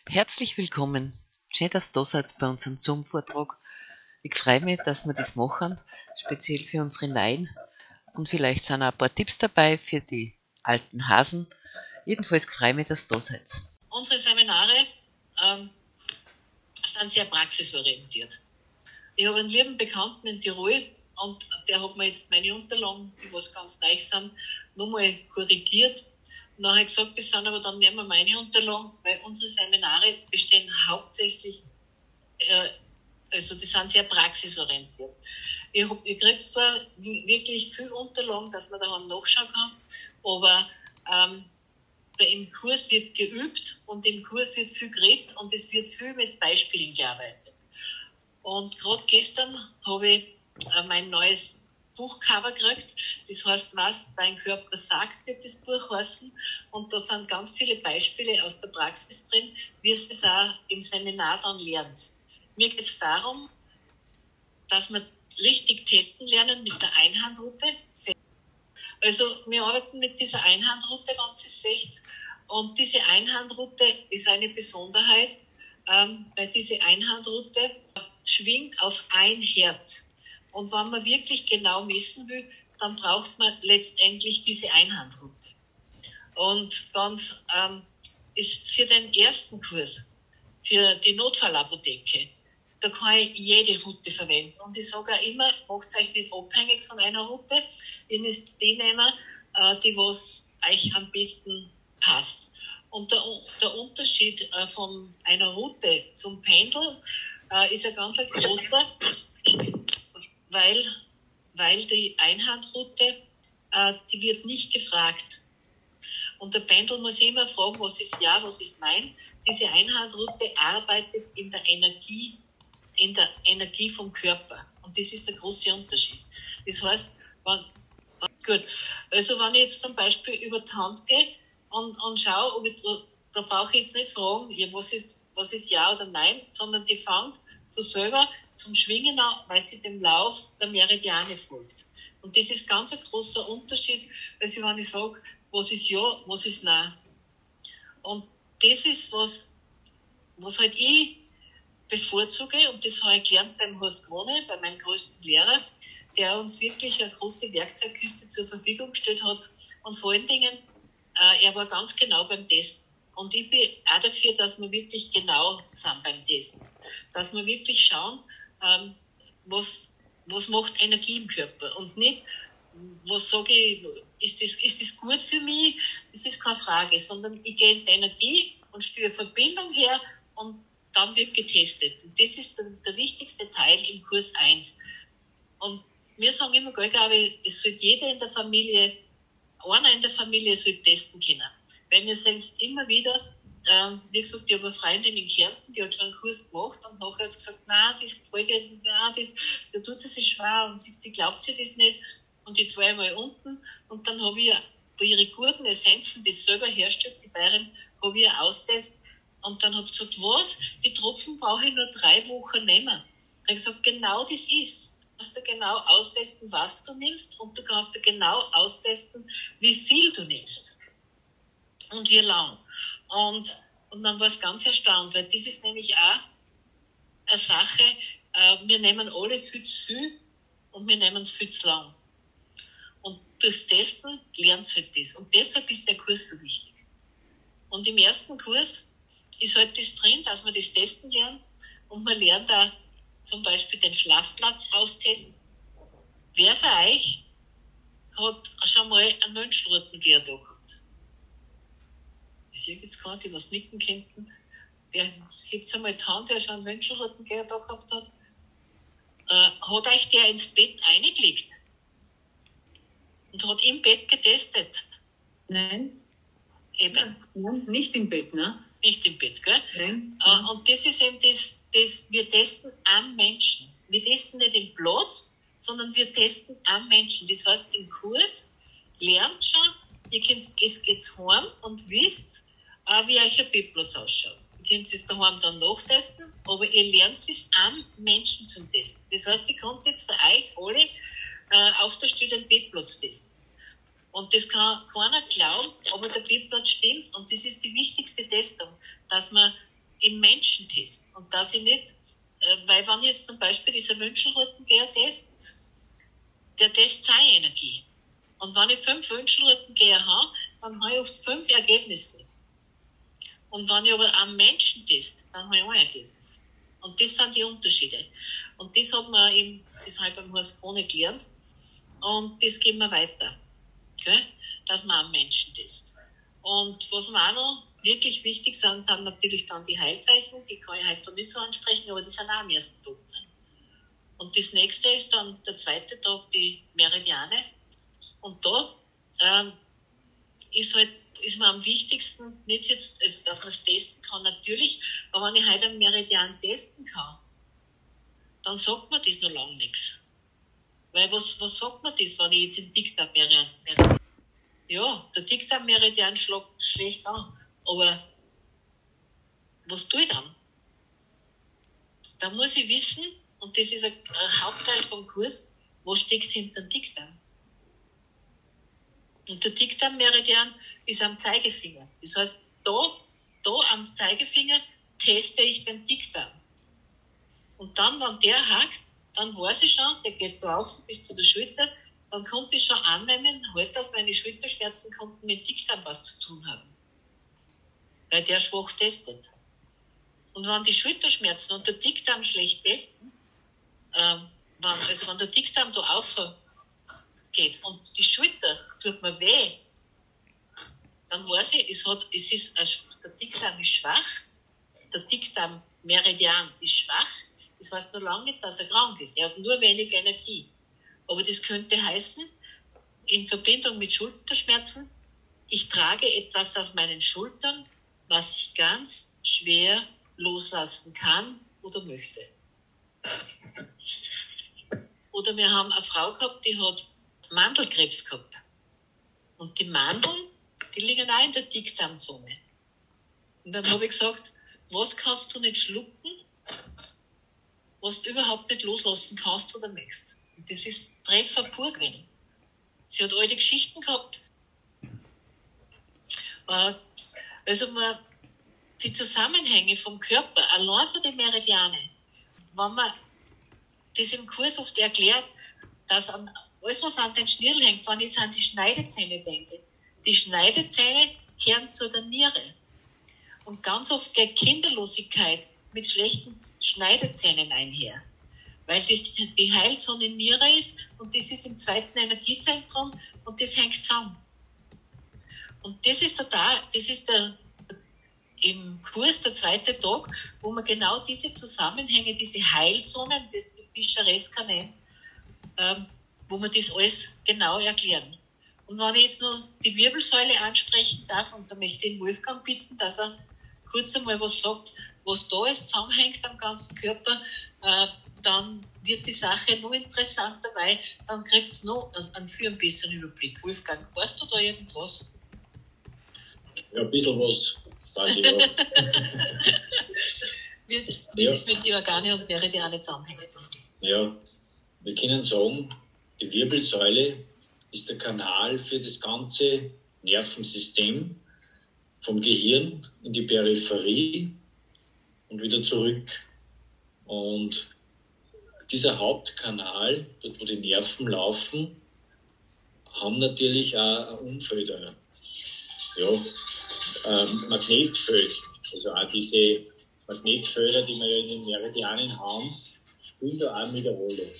Herzlich willkommen. Schön, dass ihr da seid bei unserem Zoom-Vortrag. Ich freue mich, dass wir das machen, speziell für unsere Neuen. Und vielleicht sind auch ein paar Tipps dabei für die alten Hasen. Jedenfalls freue ich mich, dass ihr da seid. Unsere Seminare sind sehr praxisorientiert. Ich habe einen lieben Bekannten in Tirol und der hat mir jetzt meine Unterlagen, die was ganz neu sind, nochmal korrigiert. Und dann habe ich gesagt, das sind aber dann nicht mehr meine Unterlagen, weil unsere Seminare bestehen hauptsächlich, also die sind sehr praxisorientiert. Ich kriege zwar wirklich viel Unterlagen, dass man daran nachschauen kann, aber im Kurs wird geübt und im Kurs wird viel geredet und es wird viel mit Beispielen gearbeitet. Und gerade gestern habe ich mein neues Buchcover gekriegt. Das heißt, was dein Körper sagt, wird das Buch heißen. Und da sind ganz viele Beispiele aus der Praxis drin, wie es das auch im Seminar dann lernt. Mir geht es darum, dass wir richtig testen lernen mit der Einhandroute. Also wir arbeiten mit dieser Einhandroute, wenn Sie es seht. Und diese Einhandroute ist eine Besonderheit, weil diese Einhandroute schwingt auf ein Herz. Und wenn man wirklich genau messen will, dann braucht man letztendlich diese Einhandroute. Und ganz ist für den ersten Kurs, für die Notfallapotheke, da kann ich jede Route verwenden. Und ich sage auch immer, macht euch nicht abhängig von einer Route. Ihr müsst die nehmen, die was euch am besten passt. Und der Unterschied von einer Route zum Pendel ist ein ganz großer, weil die Einhandroute, die wird nicht gefragt. Und der Pendel muss immer fragen, was ist ja, was ist nein. Diese Einhandroute arbeitet in der Energie vom Körper. Und das ist der große Unterschied. Das heißt, wenn ich jetzt zum Beispiel über die Hand gehe und schaue, da brauche ich jetzt nicht fragen, ja, was ist ja oder nein, sondern die fängt von selber zum Schwingen an, weil sie dem Lauf der Meridiane folgt. Und das ist ganz ein großer Unterschied, also wenn ich sage, was ist ja, was ist nein. Und das ist was halt ich bevorzuge, und das habe ich gelernt beim Horst Krone, bei meinem größten Lehrer, der uns wirklich eine große Werkzeugkiste zur Verfügung gestellt hat. Und vor allen Dingen, er war ganz genau beim Testen. Und ich bin auch dafür, dass wir wirklich genau sind beim Testen. Dass wir wirklich schauen, was macht Energie im Körper. Und nicht, was sage ich, ist das gut für mich? Das ist keine Frage, sondern ich gehe in die Energie und spüre Verbindung her und dann wird getestet. Und das ist der wichtigste Teil im Kurs 1. Und wir sagen immer, glaube ich, es sollte jeder in der Familie, einer in der Familie soll testen können. Weil wir sagen es immer wieder, wie gesagt, ich habe eine Freundin in Kärnten, die hat schon einen Kurs gemacht und nachher hat sie gesagt, nein, das gefällt ihr nicht, da tut sie sich schwer und sie glaubt sich das nicht. Und jetzt war ich mal unten und dann habe ich bei ihren guten Essenzen, die sie selber herstellt, die Bayern, habe ich austestet. Und dann hat sie gesagt, was? Die Tropfen brauche ich nur 3 Wochen nehmen. Dann habe ich gesagt, genau das ist. Du kannst dir genau austesten, was du nimmst, und du kannst dir genau austesten, wie viel du nimmst. Und wie lang. Und dann war es ganz erstaunt, weil das ist nämlich auch eine Sache, wir nehmen alle viel zu viel und wir nehmen es viel zu lang. Und durchs Testen lernt es halt das. Und deshalb ist der Kurs so wichtig. Und im ersten Kurs ist halt das drin, dass man das Testen lernt, und man lernt da zum Beispiel den Schlafplatz austesten. Wer von euch hat schon mal einen Wünschelrutengär da gehabt? Ich sehe jetzt keinen, die was nicken könnten. Der hebt einmal die Hand, der schon einen Wünschelrutengär da gehabt hat. Hat euch der ins Bett eingelegt und hat im Bett getestet? Nein. Eben. Ja, nicht im Bett, ne? Nicht im Bett, gell? Nein. Und das ist eben das, wir testen am Menschen. Wir testen nicht im Platz, sondern wir testen am Menschen. Das heißt, im Kurs lernt schon, es geht heim und wisst, wie euch ein Bettplatz ausschaut. Ihr könnt es daheim dann nachtesten, aber ihr lernt es am Menschen zum Testen. Das heißt, ihr könnt jetzt für euch alle auf der Stelle den Bettplatz testen. Und das kann keiner glauben, aber der Bettplatz stimmt, und das ist die wichtigste Testung, dass man im Menschentest. Und dass ich nicht, weil wenn jetzt zum Beispiel dieser Wünschelrötengeher-Test, der testet seine Energie. Und wenn ich 5 Wünschelrötengeher habe, dann habe ich oft 5 Ergebnisse. Und wenn ich aber am Menschen teste, dann habe ich ein Ergebnis. Und das sind die Unterschiede. Und das hat man eben, das habe ich beim Horst Krone gelernt. Und das geben wir weiter. Okay? Dass man am Menschen testet. Und was mir auch noch wirklich wichtig sind natürlich dann die Heilzeichen. Die kann ich heute nicht so ansprechen, aber die sind auch am ersten Tag drin. Und das nächste ist dann der zweite Tag, die Meridiane. Und da ist mir am wichtigsten, nicht jetzt, also, dass man es testen kann, natürlich, aber wenn ich heute einen Meridian testen kann, dann sagt mir das noch lange nichts. Weil was sagt mir das, wenn ich jetzt im Dickdarm-Meridian? Ja, der Dickdarm-Meridian schlägt schlecht an, aber was tue ich dann? Da muss ich wissen, und das ist ein Hauptteil vom Kurs, was steckt hinter dem Dickdarm. Und der Dickdarm-Meridian ist am Zeigefinger. Das heißt, da am Zeigefinger teste ich den Dickdarm. Und dann, wenn der hakt, dann weiß ich schon, der geht da auf bis zu der Schulter, dann konnte ich schon annehmen, halt, dass meine Schulterschmerzen konnten mit Dickdarm was zu tun haben. Weil der schwach testet. Und wenn die Schulterschmerzen und der Dickdarm schlecht testen, wenn der Dickdarm da aufgeht und die Schulter tut mir weh, dann weiß ich, der Dickdarm ist schwach, der Dickdarm-Meridian ist schwach, das heißt noch lange nicht, dass er krank ist. Er hat nur wenig Energie. Aber das könnte heißen, in Verbindung mit Schulterschmerzen, ich trage etwas auf meinen Schultern, was ich ganz schwer loslassen kann oder möchte. Oder wir haben eine Frau gehabt, die hat Mandelkrebs gehabt. Und die Mandeln, die liegen auch in der Dickdarmzone. Und dann habe ich gesagt, was kannst du nicht schlucken, was du überhaupt nicht loslassen kannst oder möchtest. Und das ist Treffer pur gewesen. Sie hat alte Geschichten gehabt. Also die Zusammenhänge vom Körper, allein von den Meridianen, wenn man das im Kurs oft erklärt, dass alles, was an den Schnürl hängt, wenn ich jetzt an die Schneidezähne denke, die Schneidezähne kehren zu der Niere. Und ganz oft geht Kinderlosigkeit mit schlechten Schneidezähnen einher. Weil das die Heilzone Niere ist und das ist im zweiten Energiezentrum und das hängt zusammen. Und das ist im Kurs der zweite Tag, wo man genau diese Zusammenhänge, diese Heilzonen, das die Fischeresca nennt, wo man das alles genau erklären. Und wenn ich jetzt noch die Wirbelsäule ansprechen darf, und da möchte ich den Wolfgang bitten, dass er kurz einmal was sagt, was da alles zusammenhängt am ganzen Körper, dann wird die Sache noch interessanter, weil dann kriegt es noch einen viel besseren Überblick. Wolfgang, weißt du da irgendwas? Ja, ein bisschen was weiß ich wie das mit den Organe und Meridiane zusammenhängt. Ja, wir können sagen, die Wirbelsäule ist der Kanal für das ganze Nervensystem vom Gehirn in die Peripherie und wieder zurück. Und dieser Hauptkanal, dort wo die Nerven laufen, haben natürlich auch ein Umfeld, Magnetfeld. Also auch diese Magnetfelder, die wir ja in den Meridianen haben, spielen da auch mit eine Rolle.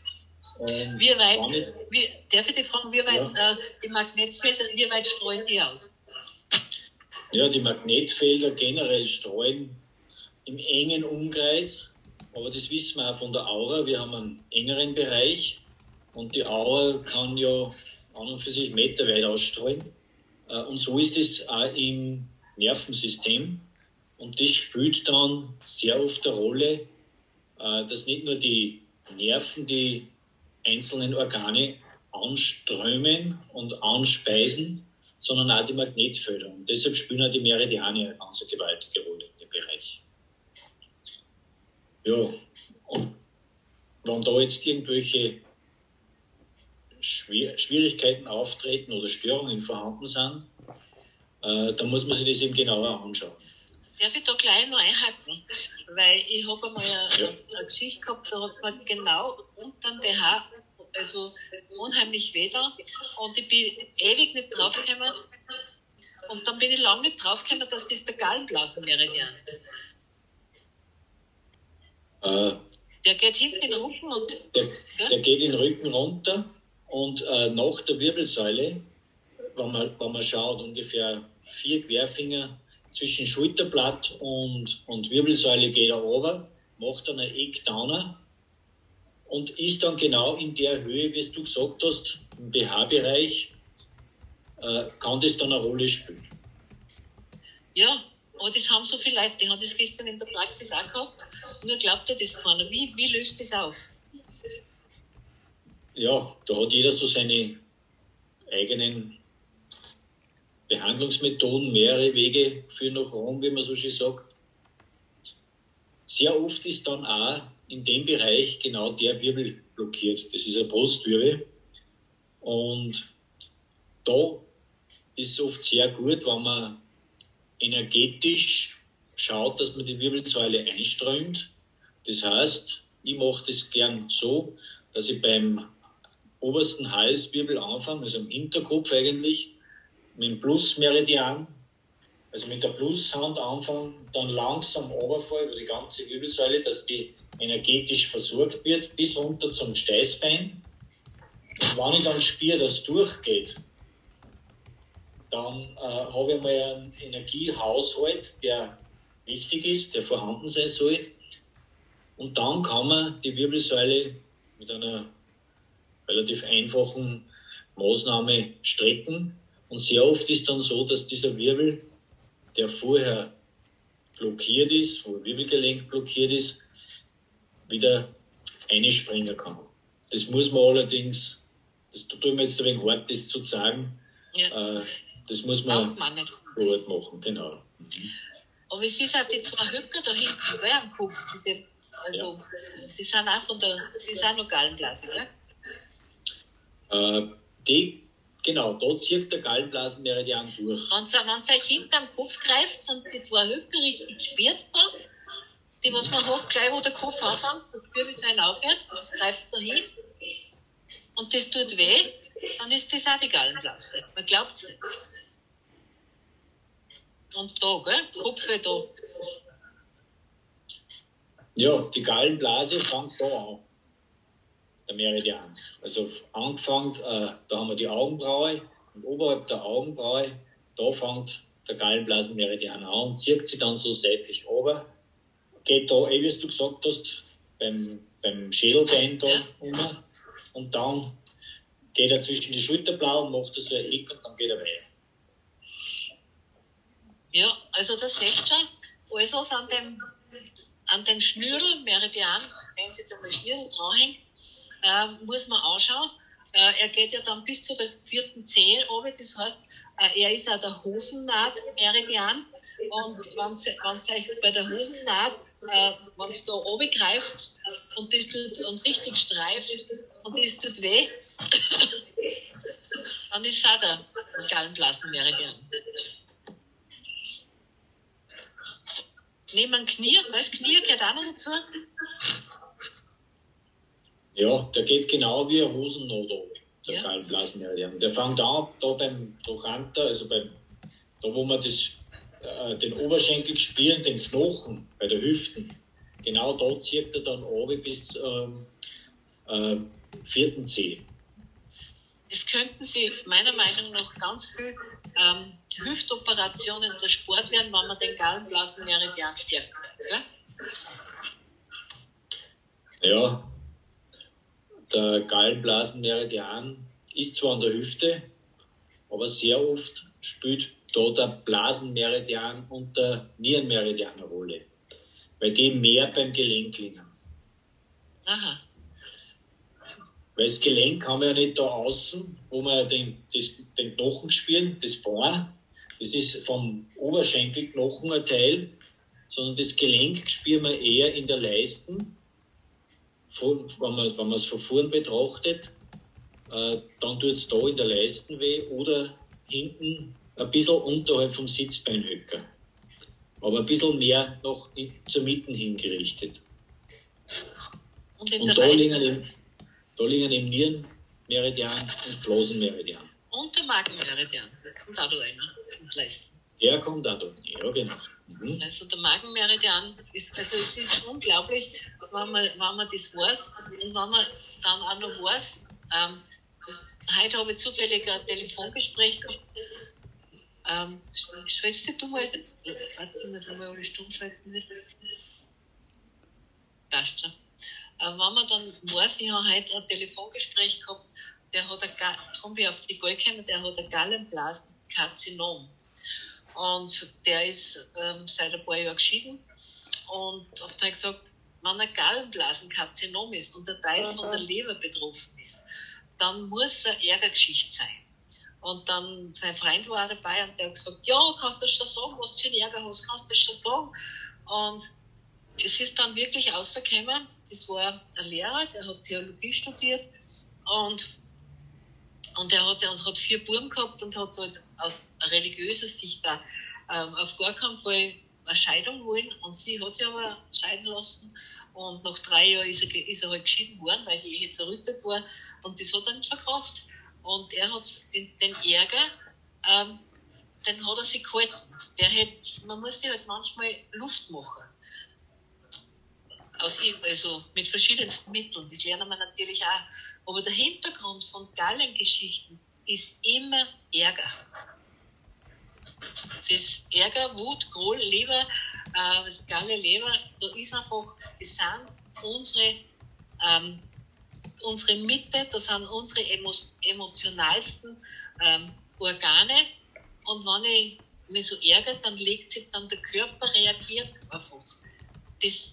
Darf ich dich fragen, wie weit die Magnetfelder, wie weit streuen die aus? Ja, die Magnetfelder generell streuen im engen Umkreis, aber das wissen wir auch von der Aura. Wir haben einen engeren Bereich und die Aura kann ja an und für sich meterweit ausstreuen. Und so ist es auch im Nervensystem. Und das spielt dann sehr oft eine Rolle, dass nicht nur die Nerven die einzelnen Organe anströmen und anspeisen, sondern auch die Magnetfelder. Und deshalb spielen auch die Meridiane eine ganz gewaltige Rolle in dem Bereich. Ja, und wenn da jetzt irgendwelche Schwierigkeiten auftreten oder Störungen vorhanden sind, dann muss man sich das eben genauer anschauen. Darf ich da gleich noch einhaken? Weil ich habe einmal eine Geschichte gehabt, da hat es mir genau unter dem BH, also unheimlich weh da, und ich bin ewig nicht draufgekommen. Und dann bin ich lange nicht draufgekommen, dass das der Gallenblasenmeridian ist. Der geht hinten in den Rücken und... Der geht in den Rücken runter und nach der Wirbelsäule, wenn man schaut, ungefähr 4 Querfinger zwischen Schulterblatt und Wirbelsäule geht er runter, macht dann ein Eck downer und ist dann genau in der Höhe, wie du gesagt hast, im BH-Bereich, kann das dann eine Rolle spielen. Ja, aber das haben so viele Leute, die haben das gestern in der Praxis auch gehabt, nur glaubt das keiner. Wie löst das auf? Ja, da hat jeder so seine eigenen Behandlungsmethoden, mehrere Wege führen nach Rom, wie man so schön sagt. Sehr oft ist dann auch in dem Bereich genau der Wirbel blockiert. Das ist ein Brustwirbel. Und da ist es oft sehr gut, wenn man energetisch schaut, dass man die Wirbelsäule einströmt. Das heißt, ich mache das gern so, dass ich beim obersten Halswirbel anfange, also am Hinterkopf eigentlich, mit dem Plusmeridian, also mit der Plushand anfangen, dann langsam runterfallen über die ganze Wirbelsäule, dass die energetisch versorgt wird, bis runter zum Steißbein. Und wenn ich dann spüre, dass es durchgeht, dann habe ich mal einen Energiehaushalt, der wichtig ist, der vorhanden sein soll. Und dann kann man die Wirbelsäule mit einer relativ einfachen Maßnahme strecken. Und sehr oft ist dann so, dass dieser Wirbel, der vorher blockiert ist, wo das Wirbelgelenk blockiert ist, wieder einspringen kann. Das muss man allerdings, das tut mir jetzt ein wenig hart, das zu sagen, das muss man vor Ort machen, genau. Aber es ist auch die 2 Höcker da hinten, gell, am Kopf, die sind auch sie sind auch noch Gallenblase, gell? Genau, da zieht der Gallenblasenmeridian durch. Wenn es euch hinterm Kopf greift und die 2 Höcker richtig spürt da, die, was man hat, gleich wo der Kopf anfängt, das Wirbelsäule aufhört, das greift da hin und das tut weh, dann ist das auch die Gallenblase. Man glaubt es nicht. Und da, gell, Kopf da. Ja, die Gallenblase fängt da an. Der Meridian. Also angefangen, da haben wir die Augenbraue und oberhalb der Augenbraue, da fängt der Gallenblasenmeridian an und zieht sich dann so seitlich runter. Geht da, wie du gesagt hast, beim Schädelbein da um und dann geht er zwischen die Schulterblauen, macht so ein Eck und dann geht er weiter. Ja, also das seht ihr schon, alles was an dem Schnürl, Meridian, wenn Sie jetzt einmal Schnürl dranhängt, muss man anschauen. Er geht ja dann bis zu der 4. Zehe runter, das heißt, er ist auch der Hosennaht-Meridian und wenn es euch bei der Hosennaht, wenn es da oben greift und das tut und richtig streift und das tut weh, dann ist es auch der Gallenblasenmeridian. Neben dem Knie, weißt du, Knie gehört auch noch dazu? Ja, der geht genau wie eine Hosennaht oben, der Gallenblasenmeridian. Der fängt an, da beim Trochanter, also da wo man den Oberschenkel spüren, den Knochen, bei der Hüften, genau da zieht er dann oben bis 4. Zeh. Es könnten Sie meiner Meinung nach ganz viel Hüftoperationen der Sport werden, wenn man den Gallenblasenmeridian stärkt. Ja, der Gallenblasenmeridian ist zwar an der Hüfte, aber sehr oft spielt da der Blasenmeridian und der Nierenmeridian eine Rolle, weil die mehr beim Gelenk liegen. Aha. Weil das Gelenk haben wir ja nicht da außen, wo wir den Knochen spüren, das Bein, das ist vom Oberschenkelknochen ein Teil, sondern das Gelenk spüren wir eher in der Leisten. Wenn man es von vorn betrachtet, dann tut es da in der Leisten weh oder hinten ein bisschen unterhalb vom Sitzbeinhöcker. aber ein bisschen mehr noch zur Mitte hingerichtet. Und da liegen eben Nierenmeridian und Blasenmeridian. Und der Magenmeridian, der kommt auch da rein, im Leisten. Der kommt auch da rein, ja genau. Also der Magenmeridian ist, also es ist unglaublich, wenn man das weiß und wenn man dann auch noch weiß, heute habe ich zufällig ein Telefongespräch gehabt. Schwester, du mal, warte, ich muss einmal eine Stunde schalten wird. Passt schon. Wenn man dann weiß, ich habe heute ein Telefongespräch gehabt, der hat darum bin ich auf die Galle gekommen, der hat ein Gallenblasenkarzinom. Und der ist seit ein paar Jahren geschieden. Und oft habe ich gesagt, wenn ein Gallenblasenkarzinom ist und der Teil von der Leber betroffen ist, dann muss es eine Ärgergeschichte sein. Und dann, sein Freund war auch dabei und der hat gesagt, ja, kannst du schon sagen, was du für einen Ärger hast, kannst du schon sagen. Und es ist dann wirklich rausgekommen, das war ein Lehrer, der hat Theologie studiert und er hat 4 Buben gehabt und hat halt aus religiöser Sicht da auf gar keinen Fall eine Scheidung wollen. Und sie hat sich aber scheiden lassen. Und nach 3 Jahren ist er halt geschieden worden, weil die Ehe zerrüttet war. Und das hat er nicht verkauft. Und er hat den Ärger, den hat er sich gehalten. Man muss sich halt manchmal Luft machen. Also mit verschiedensten Mitteln. Das lernen wir natürlich auch. Aber der Hintergrund von Gallengeschichten ist immer Ärger. Das Ärger, Wut, Groll, Leber, Galle, Leber, da ist einfach, das sind unsere Mitte, das sind unsere emotionalsten Organe. Und wenn ich mich so ärgere, dann legt sich dann der Körper, reagiert einfach. Es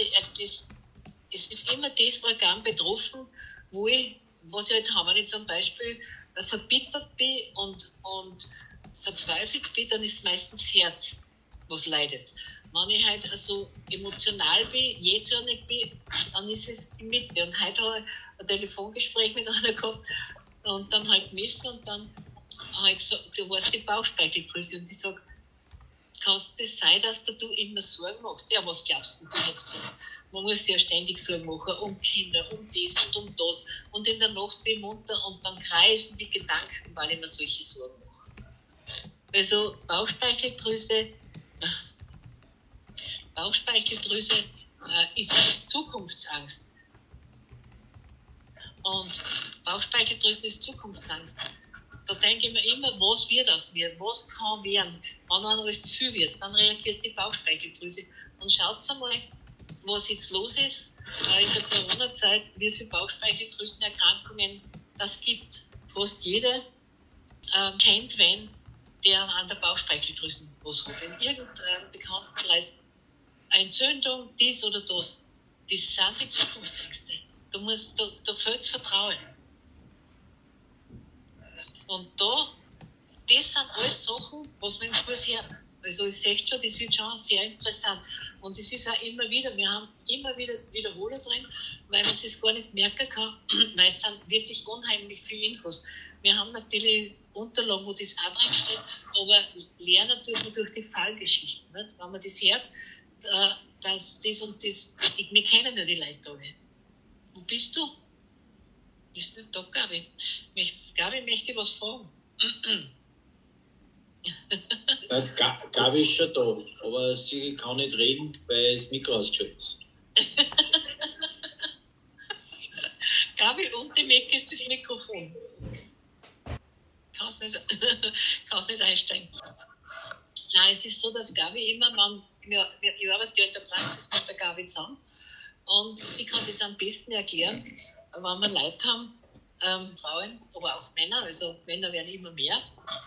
ist immer das Organ betroffen, was ich halt habe, wenn ich zum Beispiel verbittert bin und verzweifelt bin, dann ist meistens das Herz, was leidet. Wenn ich halt so emotional bin, jähzornig bin, dann ist es die Mitte. Und heute habe ich ein Telefongespräch mit einer gehabt und dann halt gemessen und dann habe ich gesagt, du weißt die Bauchspeicheldrüse und ich sage, kann es das sein, dass du immer Sorgen machst? Ja, was glaubst du? Du hast gesagt, man muss sich ja ständig Sorgen machen um Kinder, um das und um das. Und in der Nacht bin ich munter und dann kreisen die Gedanken, weil ich mir solche Sorgen mache. Also Bauchspeicheldrüse ist Zukunftsangst. Und Bauchspeicheldrüse ist Zukunftsangst. Da denke ich mir immer, was wird aus mir? Was kann werden? Wenn dann alles zu viel wird, dann reagiert die Bauchspeicheldrüse. Und schaut einmal, was jetzt los ist in der Corona-Zeit, wie viele Bauchspeicheldrüsenerkrankungen das gibt. Fast jeder kennt wen, der an der Bauchspeicheldrüse was hat. In irgendeinem Bekanntenkreis eine Entzündung, dies oder das. Das sind die Zukunftsängste. Da fehlt das Vertrauen. Und das sind alles Sachen, was wir im Kurs hören. Also ich sehe schon, das wird schon sehr interessant. Und es ist auch immer wieder, wir haben immer wieder Wiederholer drin, weil man es gar nicht merken kann, weil es sind wirklich unheimlich viele Infos. Wir haben natürlich Unterlagen, wo das auch drin steht, aber lernen tut man durch die Fallgeschichten. Nicht? Wenn man das hört, dass das und das, wir kennen ja die Leute alle. Wo bist du? Ist nicht da, Gabi? Gabi möchte was fragen. Gabi ist schon da, aber sie kann nicht reden, weil das Mikro ausgeschaltet ist. Gabi, und die Mecke ist das Mikrofon. Kannst nicht einsteigen. Nein, es ist so, dass Gabi immer, ich arbeite ja in der Praxis mit der Gabi zusammen und sie kann das am besten erklären, wenn wir Leute haben, Frauen, aber auch Männer, also Männer werden immer mehr.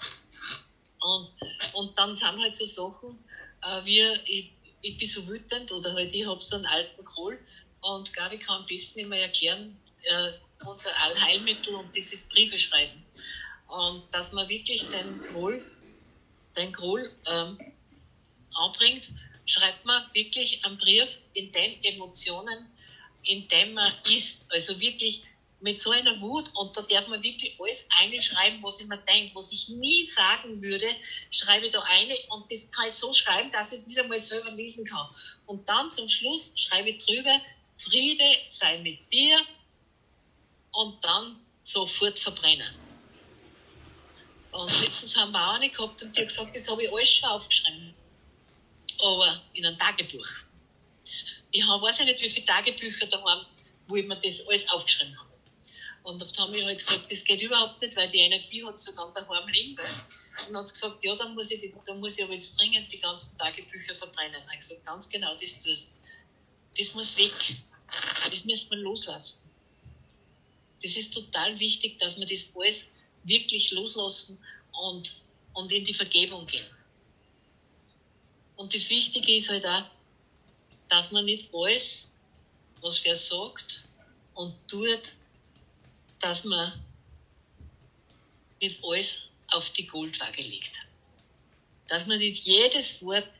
Und dann sind halt so Sachen, wie ich bin so wütend oder halt ich habe so einen alten Groll und Gabi kann am besten immer erklären, unser Allheilmittel und das ist Briefe schreiben. Und dass man wirklich den Groll anbringt, schreibt man wirklich einen Brief in den Emotionen, in dem man ist. Also wirklich mit so einer Wut, und da darf man wirklich alles einschreiben, was ich mir denke, was ich nie sagen würde, schreibe ich da eine, und das kann ich so schreiben, dass ich es nicht einmal selber lesen kann. Und dann zum Schluss schreibe ich drüber, Friede sei mit dir, und dann sofort verbrennen. Und letztens haben wir auch eine gehabt, und die hat gesagt, das habe ich alles schon aufgeschrieben. Aber in einem Tagebuch. Ich weiß nicht, wie viele Tagebücher da waren, wo ich mir das alles aufgeschrieben habe. Und da haben wir halt gesagt, das geht überhaupt nicht, weil die Energie hat so dann daheim liegen. Und dann hat sie gesagt, ja, dann muss ich aber jetzt dringend die ganzen Tagebücher verbrennen. Dann habe ich gesagt, ganz genau, das tust du. Das muss weg. Das müssen wir loslassen. Das ist total wichtig, dass wir das alles wirklich loslassen und in die Vergebung gehen. Und das Wichtige ist halt auch, dass man nicht alles, was wer sagt und tut, dass man nicht alles auf die Goldwaage legt. Dass man nicht jedes Wort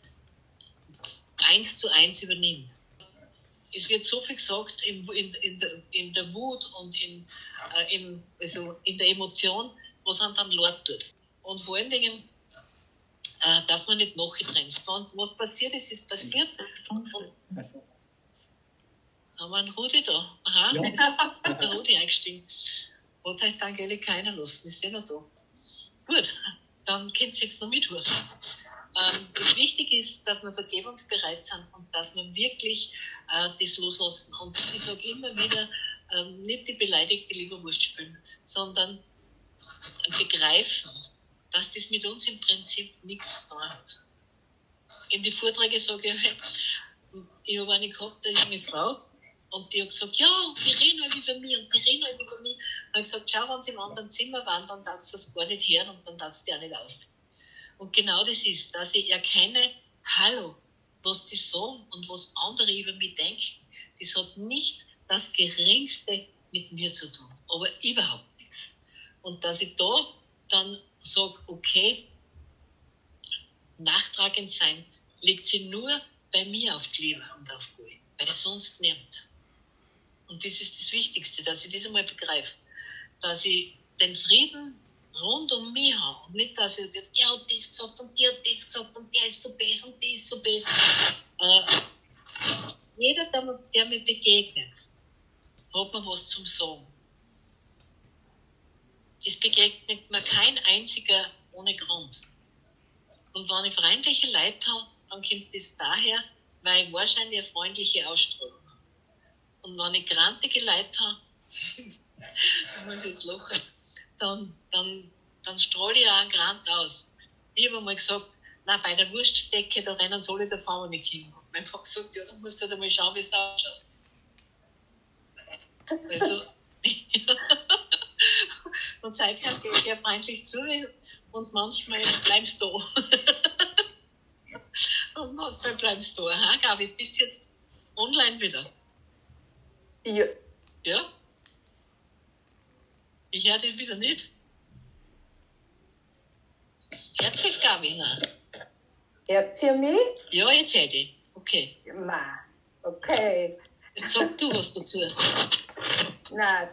1:1 übernimmt. Es wird so viel gesagt in der Wut und in der Emotion, was einem dann leid tut. Und vor allen Dingen darf man nicht nachgetrennt. Was passiert ist, ist passiert. Haben wir einen Rudi da? Aha, ja. Der Rudi eingestiegen. Hat euch die Angelika reinlassen, ist sie noch da? Gut, dann könnt ihr jetzt noch mithören. Das Wichtige ist, dass wir vergebungsbereit sind und dass wir wirklich das loslassen. Und ich sage immer wieder, nicht die beleidigte Leberwurst spielen, sondern begreifen, dass das mit uns im Prinzip nichts zu tun hat. In die Vorträge sage ich habe eine gehabt, eine junge Frau, und die hat gesagt, ja, die reden halt über mich und die reden halt über mich. Und ich habe gesagt, schau, wenn sie im anderen Zimmer waren, dann darfst du das gar nicht hören und dann darfst du auch nicht auf. Und genau das ist, dass ich erkenne, hallo, was die sagen und was andere über mich denken, das hat nicht das Geringste mit mir zu tun, aber überhaupt nichts. Und dass ich da dann sage, okay, nachtragend sein, liegt sie nur bei mir auf die Leber und auf Gold, weil sonst niemand. Und das ist das Wichtigste, dass ich das einmal begreife, dass ich den Frieden rund um mich habe und nicht, dass ich, der hat das gesagt und der hat das gesagt und der ist so böse und der ist so böse. Jeder, der mir begegnet, hat mir was zum Sagen. Es begegnet mir kein einziger ohne Grund. Und wenn ich freundliche Leute habe, dann kommt das daher, weil ich wahrscheinlich eine freundliche Ausstrahlung habe. Und wenn ich grantige Leute habe, ich muss jetzt lachen, dann strahle ich auch einen Grant aus. Ich habe einmal gesagt, nein, bei der Wurstdecke, da rennen sie alle davon nicht hin. Und mein Vater gesagt, ja, dann musst du halt einmal schauen, wie es da ausschaut. Also, und seither gehe ich sehr freundlich zu und manchmal bleibst du da. Und manchmal bleibst du da. Gabi, bist du jetzt online wieder? Ja. Ja? Ich höre dich wieder nicht. Hört sich Gabi? Nein. Hört ihr mich? Ja, jetzt höre ich dich. Okay. Ma, okay. Jetzt sag du was dazu. Na,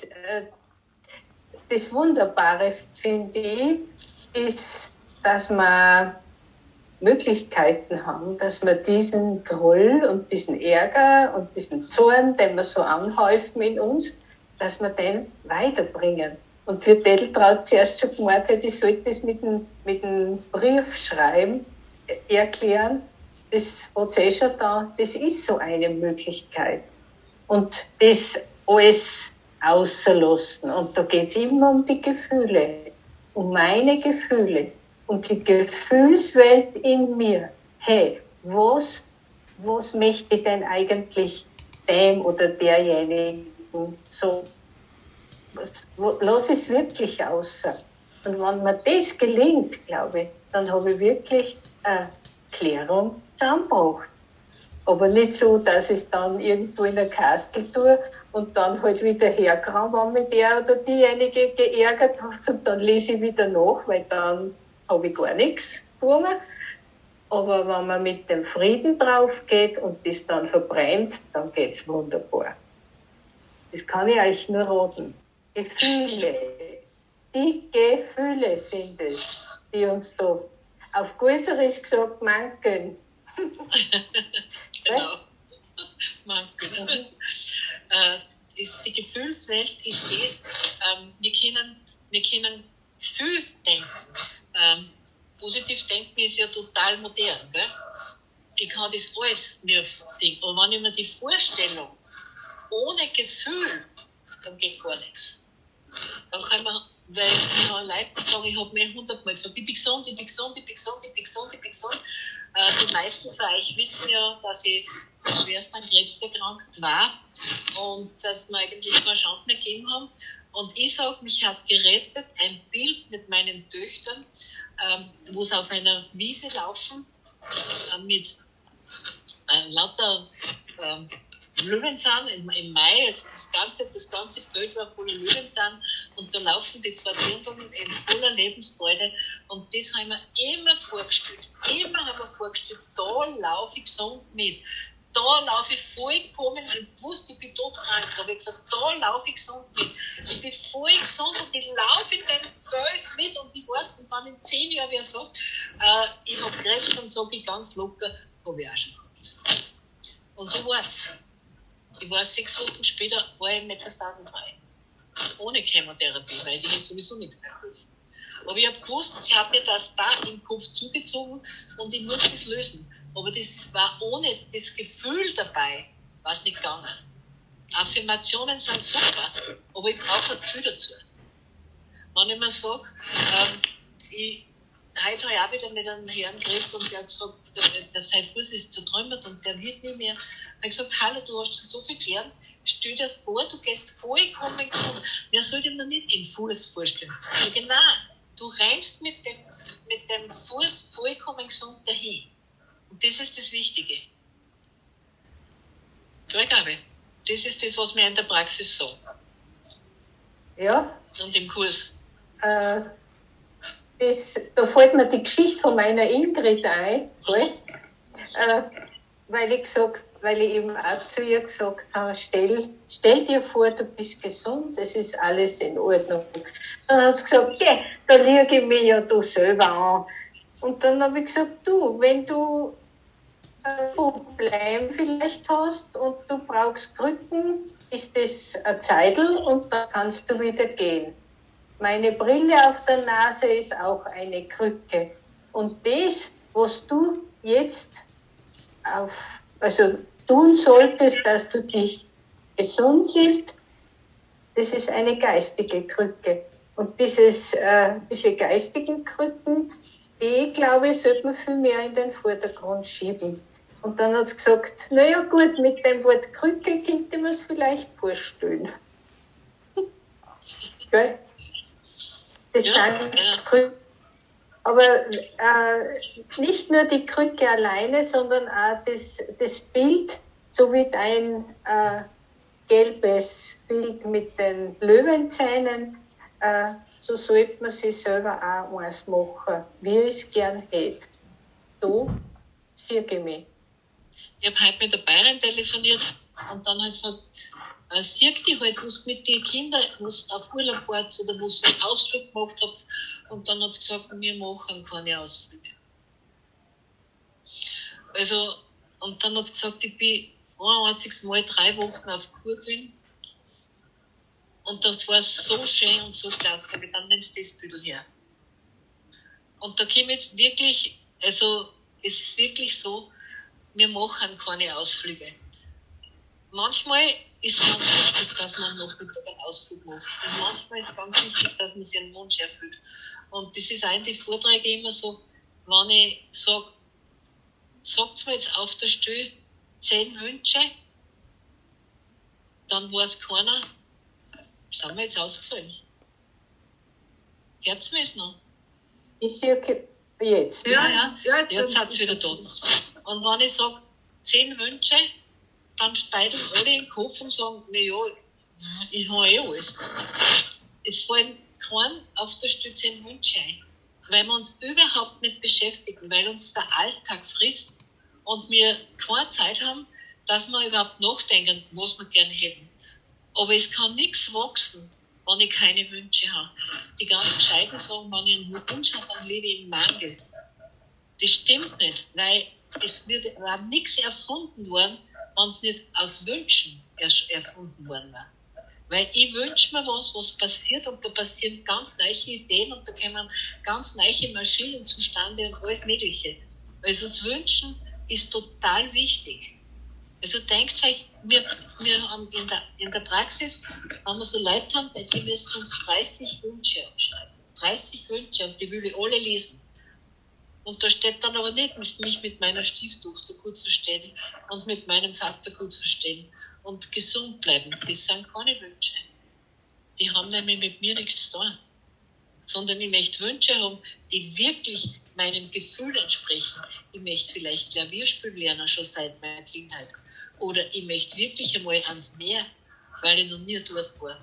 das Wunderbare, finde ich, ist, dass wir Möglichkeiten haben, dass wir diesen Groll und diesen Ärger und diesen Zorn, den wir so anhäufen in uns, dass wir den weiterbringen. Und wie Edeltraut zuerst schon gemeint hat, ich sollte das mit dem Briefschreiben erklären, das hat sie schon da, das ist so eine Möglichkeit. Und das alles auszulassen. Und da geht es immer um die Gefühle, um meine Gefühle, um die Gefühlswelt in mir. Hey, was möchte ich denn eigentlich dem oder derjenigen so, lass es wirklich außer. Und wenn mir das gelingt, glaube ich, dann habe ich wirklich eine Klärung zusammengebracht. Aber nicht so, dass ich es dann irgendwo in der Kastel tue und dann halt wieder herkomme, wenn mich der oder diejenige geärgert hat, und dann lese ich wieder nach, weil dann habe ich gar nichts gewonnen. Aber wenn man mit dem Frieden drauf geht und das dann verbrennt, dann geht's wunderbar. Das kann ich euch nur raten. Gefühle. Die Gefühle sind es, die uns da auf Guiserisch gesagt mankeln. Genau. Mankeln. Die Gefühlswelt ist das, wir können viel denken. Positiv denken ist ja total modern, gell? Ich kann das alles mir denken. Und wenn ich mir die Vorstellung ohne Gefühl, dann geht gar nichts. Dann kann man, weil Leute sagen, ich habe mir 100-mal gesagt, ich bin gesund, ich bin gesund, ich bin gesund, ich bin gesund, ich bin gesund. Die meisten von euch wissen ja, dass ich schwerst an Krebs erkrankt war und dass wir eigentlich keine Chance mehr gegeben haben. Und ich sage, mich hat gerettet ein Bild mit meinen Töchtern, wo sie auf einer Wiese laufen, mit lauter Löwenzahn im Mai. Also das ganze Feld war voller Löwenzahn und da laufen die zwei Dirndl in voller Lebensfreude. Und das haben wir immer vorgestellt. Da laufe ich gesund mit. Da laufe ich vollkommen, ich wusste, ich bin todkrank, da habe ich gesagt, da laufe ich gesund mit. Ich bin voll gesund und ich laufe in dem Feld mit und ich weiß, und wenn in 10 Jahren wer sagt, ich habe Krebs, dann sage ich ganz locker, habe ich auch schon gehabt. Und so war es. Ich war 6 Wochen später, war ich metastasenfrei. Ohne Chemotherapie, weil die hat sowieso nichts mehr geholfen. Aber ich habe gewusst, ich habe mir das da im Kopf zugezogen und ich muss das lösen. Aber das war ohne das Gefühl dabei, war es nicht gegangen. Affirmationen sind super, aber ich brauche ein Gefühl dazu. Wenn ich mir sage, heute habe ich auch wieder mit einem Herrn geredet und der hat gesagt, sein Fuß ist zertrümmert und der wird nicht mehr. Ich habe gesagt, hallo, du hast schon so viel gelernt, stell dir vor, du gehst vollkommen gesund. Wer soll dir noch nicht den Fuß vorstellen? Ja, genau, du rennst mit dem Fuß vollkommen gesund dahin. Und das ist das Wichtige. Ich glaube, das ist das, was mir in der Praxis sagt. Ja. Und im Kurs. Da fällt mir die Geschichte von meiner Ingrid ein, weil ich eben auch zu ihr gesagt habe, stell dir vor, du bist gesund, es ist alles in Ordnung. Dann hat sie gesagt, okay, da liege ich mich ja da selber an. Und dann habe ich gesagt, du, wenn du ein Problem vielleicht hast und du brauchst Krücken, ist das ein Zeitl und dann kannst du wieder gehen. Meine Brille auf der Nase ist auch eine Krücke. Und das, was du jetzt tun solltest, dass du dich gesund siehst, das ist eine geistige Krücke. Und diese geistigen Krücken, die, glaube ich, sollte man viel mehr in den Vordergrund schieben. Und dann hat sie gesagt, naja gut, mit dem Wort Krücke könnte man es vielleicht vorstellen. Gell? Das sind Krücken. Aber nicht nur die Krücke alleine, sondern auch das Bild, so wie dein gelbes Bild mit den Löwenzähnen, so sollte man sich selber auch eins machen, wie ich es gern hätte. So sehe ich mich. Ich habe heute mit der Bayerin telefoniert und dann hat gesagt, sieht die halt, was mit den Kindern, was auf Urlaub wart oder was ihr einen Ausflug gemacht habt. Und dann hat sie gesagt, wir machen keine Ausflüge. Also, und dann hat sie gesagt, ich bin ein einziges Mal 3 Wochen auf Kur gewesen. Und das war so schön und so klasse. Aber dann nimmst du das Bild her. Und da komme ich wirklich, also, es ist wirklich so, wir machen keine Ausflüge. Manchmal ist es ganz wichtig, dass man noch mit einen Ausflug macht. Und manchmal ist es ganz wichtig, dass man sich einen Wunsch erfüllt. Und das ist auch in den Vorträgen immer so, wenn ich sage, sagt mir jetzt auf der Stelle 10 Wünsche, dann weiß keiner, sind wir jetzt ausgefallen. Hört mir es noch? Ich sehe jetzt. Ja, jetzt hat es wieder da. Und wenn ich sage 10 Wünsche, dann speideln alle in den Kopf und sagen, naja, ich habe alles. Es fallen keinen auf der Stelle 10 Wünsche ein, weil wir uns überhaupt nicht beschäftigen, weil uns der Alltag frisst und wir keine Zeit haben, dass wir überhaupt nachdenken, was wir gerne hätten. Aber es kann nichts wachsen, wenn ich keine Wünsche habe. Die ganz Gescheiten sagen, wenn ich einen Wunsch habe, dann lebe ich im Mangel. Das stimmt nicht, weil es wird nichts erfunden worden, wenn es nicht aus Wünschen erfunden worden war. Weil ich wünsche mir was passiert, und da passieren ganz neue Ideen und da kommen ganz neue Maschinen zustande und alles Mögliche. Also das Wünschen ist total wichtig. Also denkt euch, wir haben in der Praxis, wenn wir so Leute haben, die müssen uns 30 Wünsche aufschreiben. 30 Wünsche, und die will ich alle lesen. Und da steht dann aber nicht, mich mit meiner Stieftochter gut verstehen und mit meinem Vater gut verstehen und gesund bleiben. Das sind keine Wünsche. Die haben nämlich mit mir nichts zu tun. Sondern ich möchte Wünsche haben, die wirklich meinem Gefühl entsprechen. Ich möchte vielleicht Klavierspielen lernen, schon seit meiner Kindheit. Oder ich möchte wirklich einmal ans Meer, weil ich noch nie dort war.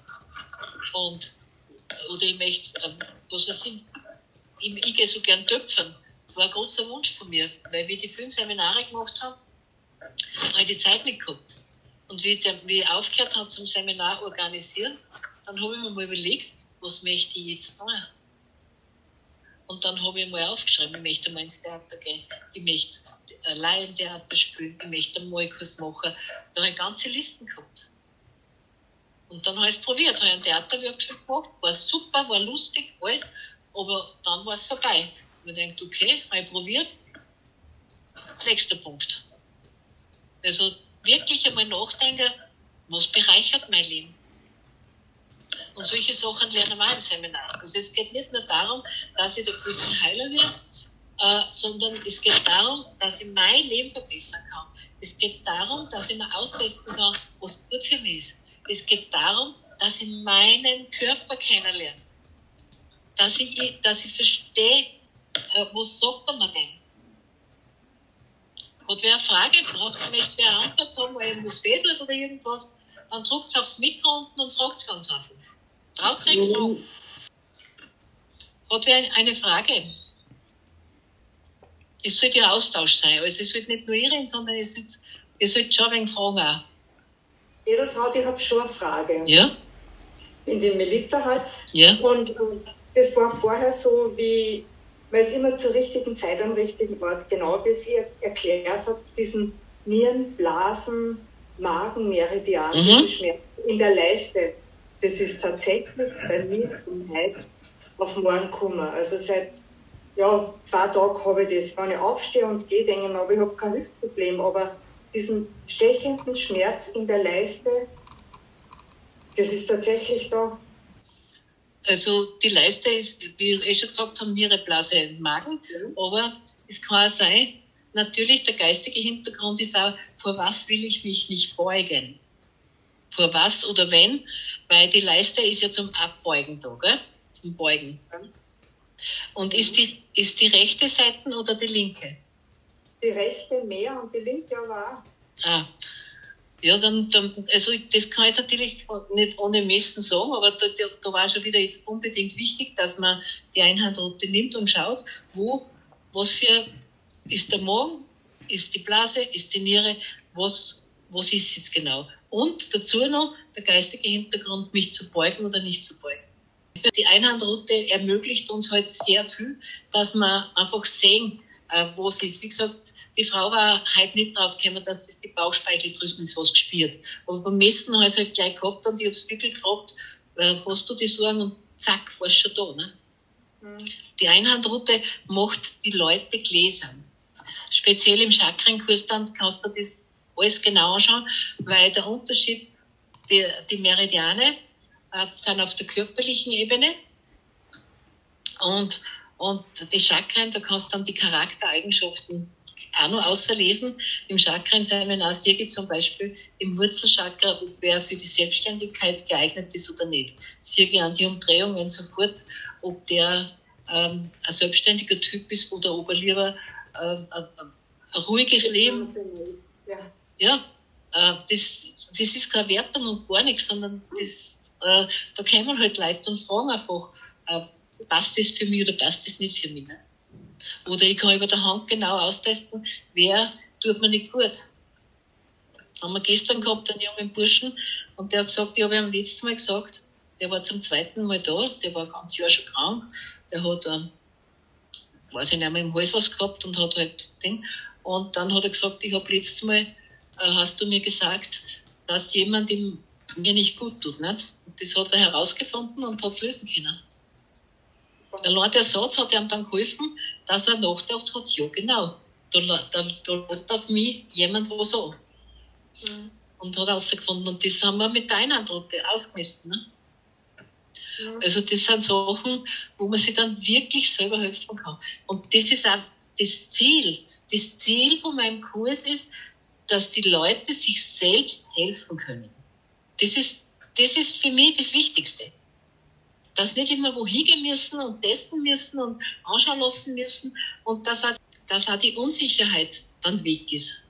Oder ich möchte, was weiß ich gehe so gern töpfern. Das war ein großer Wunsch von mir, weil wir die 5 Seminare gemacht haben, habe ich die Zeit nicht gehabt. Und wie ich aufgehört habe zum Seminar organisieren, dann habe ich mir mal überlegt, was möchte ich jetzt tun? Und dann habe ich mal aufgeschrieben, ich möchte mal ins Theater gehen, ich möchte Laientheater spielen, ich möchte einen Malkurs machen. Da habe ich ganze Listen gehabt. Und dann habe ich es probiert, habe einen Theaterworkshop gemacht, war super, war lustig, alles, aber dann war es vorbei. Und ich denke, okay, habe ich probiert. Nächster Punkt. Also wirklich einmal nachdenken, was bereichert mein Leben? Und solche Sachen lernen wir auch im Seminar. Also es geht nicht nur darum, dass ich der größte Heiler werde, sondern es geht darum, dass ich mein Leben verbessern kann. Es geht darum, dass ich mir austesten kann, was gut für mich ist. Es geht darum, dass ich meinen Körper kennenlerne. Dass ich verstehe, was sagt er mir denn? Hat wer eine Frage, möchte wer eine Antwort haben, weil irgendwas weh tut oder irgendwas, dann drückt es aufs Mikro unten und fragt es ganz einfach. Traut euch fragen. Hat wer eine Frage? Es sollte ja Austausch sein. Also es sollte nicht nur ihr reden, sondern ihr sollt schon ein wenig fragen auch. Edeltraut, ich habe schon eine Frage. Ja? In den Melita halt. Ja? Und das war vorher so, wie, weil es immer zur richtigen Zeit am richtigen Ort, genau wie Sie erklärt habt, diesen Nieren, Blasen, Magenmeridian, diesen Schmerz in der Leiste. Das ist tatsächlich bei mir von heute auf morgen gekommen. Also seit 2 Tagen habe ich das. Wenn ich aufstehe und gehe, denke ich mir, aber ich habe kein Hüftproblem. Aber diesen stechenden Schmerz in der Leiste, das ist tatsächlich da. Also die Leiste ist, wie wir schon gesagt haben, Nierenblase im Magen. Aber es kann auch sein, natürlich der geistige Hintergrund ist auch, vor was will ich mich nicht beugen? Vor was oder wenn? Weil die Leiste ist ja zum Abbeugen da, gell? Zum Beugen. Und ist die rechte Seite oder die linke? Die rechte mehr und die linke aber auch. Ah. Ja, dann, also das kann ich natürlich nicht ohne Messen sagen, aber da war schon wieder jetzt unbedingt wichtig, dass man die Einhandroute nimmt und schaut, was für, ist der Magen, ist die Blase, ist die Niere, was ist jetzt genau? Und dazu noch der geistige Hintergrund, mich zu beugen oder nicht zu beugen. Die Einhandroute ermöglicht uns halt sehr viel, dass wir einfach sehen, was ist. Wie gesagt, die Frau war halt nicht drauf gekommen, dass das die Bauchspeicheldrüsen ist, was gespürt. Aber beim Messen habe ich es halt gleich gehabt und ich habe es wirklich gefragt, hast du die Sorgen? Und zack, war es schon da. Ne? Die Einhandroute macht die Leute gläsern. Speziell im Chakrenkurs dann kannst du das alles genau anschauen, weil der Unterschied, die Meridiane sind auf der körperlichen Ebene und die Chakren, da kannst du dann die Charaktereigenschaften auch noch auslesen. Im Chakren-Seminar sehe ich zum Beispiel im Wurzelchakra, ob wer für die Selbstständigkeit geeignet ist oder nicht. Sehe ich an die Umdrehungen sofort, ob der ein selbstständiger Typ ist oder ob er lieber ein ruhiges Leben. Ja, das ist keine Wertung und gar nichts, sondern da kommen halt Leute und fragen einfach, passt das für mich oder passt das nicht für mich. Ne? Oder ich kann über der Hand genau austesten, wer tut mir nicht gut. Haben wir gestern gehabt, einen jungen Burschen, und der hat gesagt, ich habe ihm letztes Mal gesagt, der war zum zweiten Mal da, der war ein ganzes Jahr schon krank, der hat, weiß ich nicht mehr, im Hals was gehabt und hat halt Ding. Und dann hat er gesagt, ich habe letztes Mal, hast du mir gesagt, dass jemand mir nicht gut tut, nicht? Und das hat er herausgefunden und hat es lösen können. Allein der Satz hat ihm dann geholfen, dass er nachgedacht hat, ja genau, da lädt auf mich jemand was an. Mhm. Und hat herausgefunden. Und das haben wir mit der Eineindrucke ausgemessen. Ne? Ja. Also das sind Sachen, wo man sich dann wirklich selber helfen kann. Und das ist auch das Ziel. Das Ziel von meinem Kurs ist, dass die Leute sich selbst helfen können. Das ist für mich das Wichtigste. Dass nicht immer wohin gehen müssen und testen müssen und anschauen lassen müssen und dass auch die Unsicherheit dann weg ist.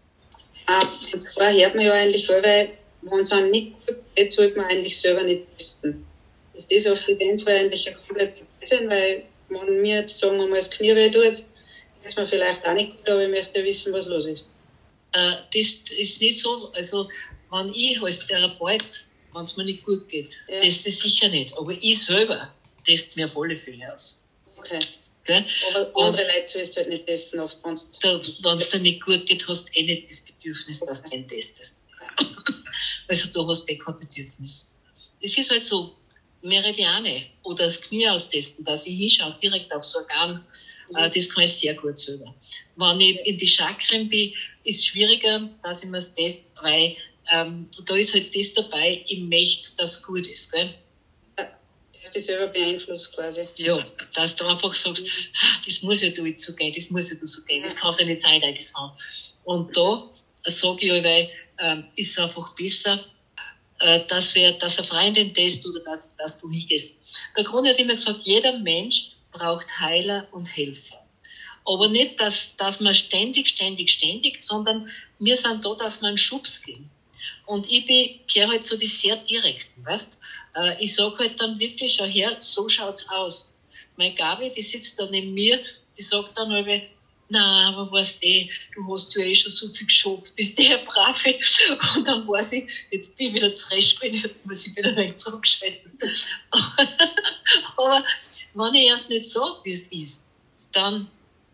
Da hört man ja eigentlich, weil wenn es einem nicht gut geht, sollte man eigentlich selber nicht testen. Das ist auf den Fall eigentlich ein kompletter Blödsinn, weil wenn mir jetzt sagen wir mal das Knie weh tut, geht es mir vielleicht auch nicht gut, aber ich möchte wissen, was los ist. Das ist nicht so, also wenn ich als Therapeut, wenn es mir nicht gut geht, teste ich sicher nicht. Aber ich selber teste mir auf alle Fälle aus. Okay. Gell? Aber andere Leute sollst du halt nicht testen, oft wenn es dir nicht gut geht, hast du nicht das Bedürfnis, dass du ihn testest. Also du hast kein Bedürfnis. Das ist halt so, Meridiane oder das Knie austesten, dass ich hinschaue direkt aufs Organ, das kann ich sehr gut selber. Wenn ich in die Chakren bin, ist es schwieriger, dass ich mir das teste, weil da ist halt das dabei, ich möchte, dass es gut ist. Gell? dass dich selber beeinflusst quasi. Ja, dass du einfach sagst, das muss ja da jetzt so gehen, das muss ja da so gehen, das kann ja nicht sein, das haben. Und da sage ich allweil, ist es einfach besser, dass eine Freundin testet oder dass du hingehst. Der Grund hat immer gesagt, jeder Mensch braucht Heiler und Helfer. Aber nicht, dass man ständig, sondern wir sind da, dass wir einen Schubs geben. Und ich gehöre halt so die sehr direkten, weißt? Ich sage halt dann wirklich, schau her, so schaut's aus. Meine Gabi, die sitzt da neben mir, die sagt dann halt, na, aber weißt du hast ja schon so viel geschafft, bist der Brave. Und dann weiß ich, jetzt bin ich wieder zurechtgekommen, jetzt muss ich wieder ein wenig zurückschalten. Aber wenn ich erst nicht sage, wie es ist, dann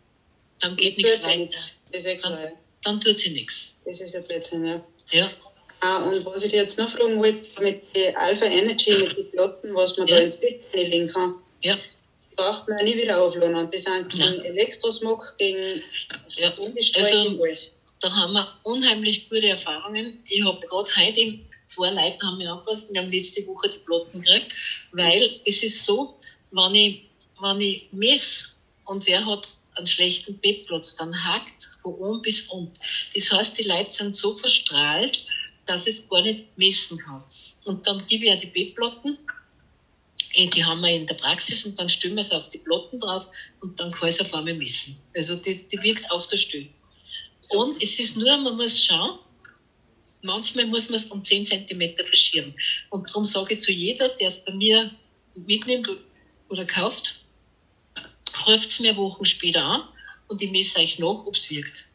geht nichts weiter. Das ist ja klar. Dann tut sie nichts. Das ist ein Blödsinn, ja. Ja. Und was ich dir jetzt noch fragen wollte, mit der Alpha Energy, mit den Platten, was man da ins Bett einlegen kann, braucht man ja nie wieder aufladen. Und die sind gegen Elektrosmog, gegen Windstrahlen, gegen alles. Da haben wir unheimlich gute Erfahrungen. Ich habe gerade heute 2 Leute haben mich angerufen, die haben letzte Woche die Platten gekriegt, weil es ist so, wenn ich messe und wer hat einen schlechten Bettplatz, dann hakt von oben bis unten. Das heißt, die Leute sind so verstrahlt, dass es gar nicht messen kann. Und dann gebe ich ja die Bettplatten, die haben wir in der Praxis und dann stellen wir es auf die Platten drauf und dann kann ich es auf einmal messen. Also die wirkt auf der Stelle. Und es ist nur, man muss schauen, manchmal muss man es um 10 cm verschieben. Und darum sage ich zu jeder, der es bei mir mitnimmt oder kauft, ruft es mir Wochen später an und ich messe euch nach, ob es wirkt.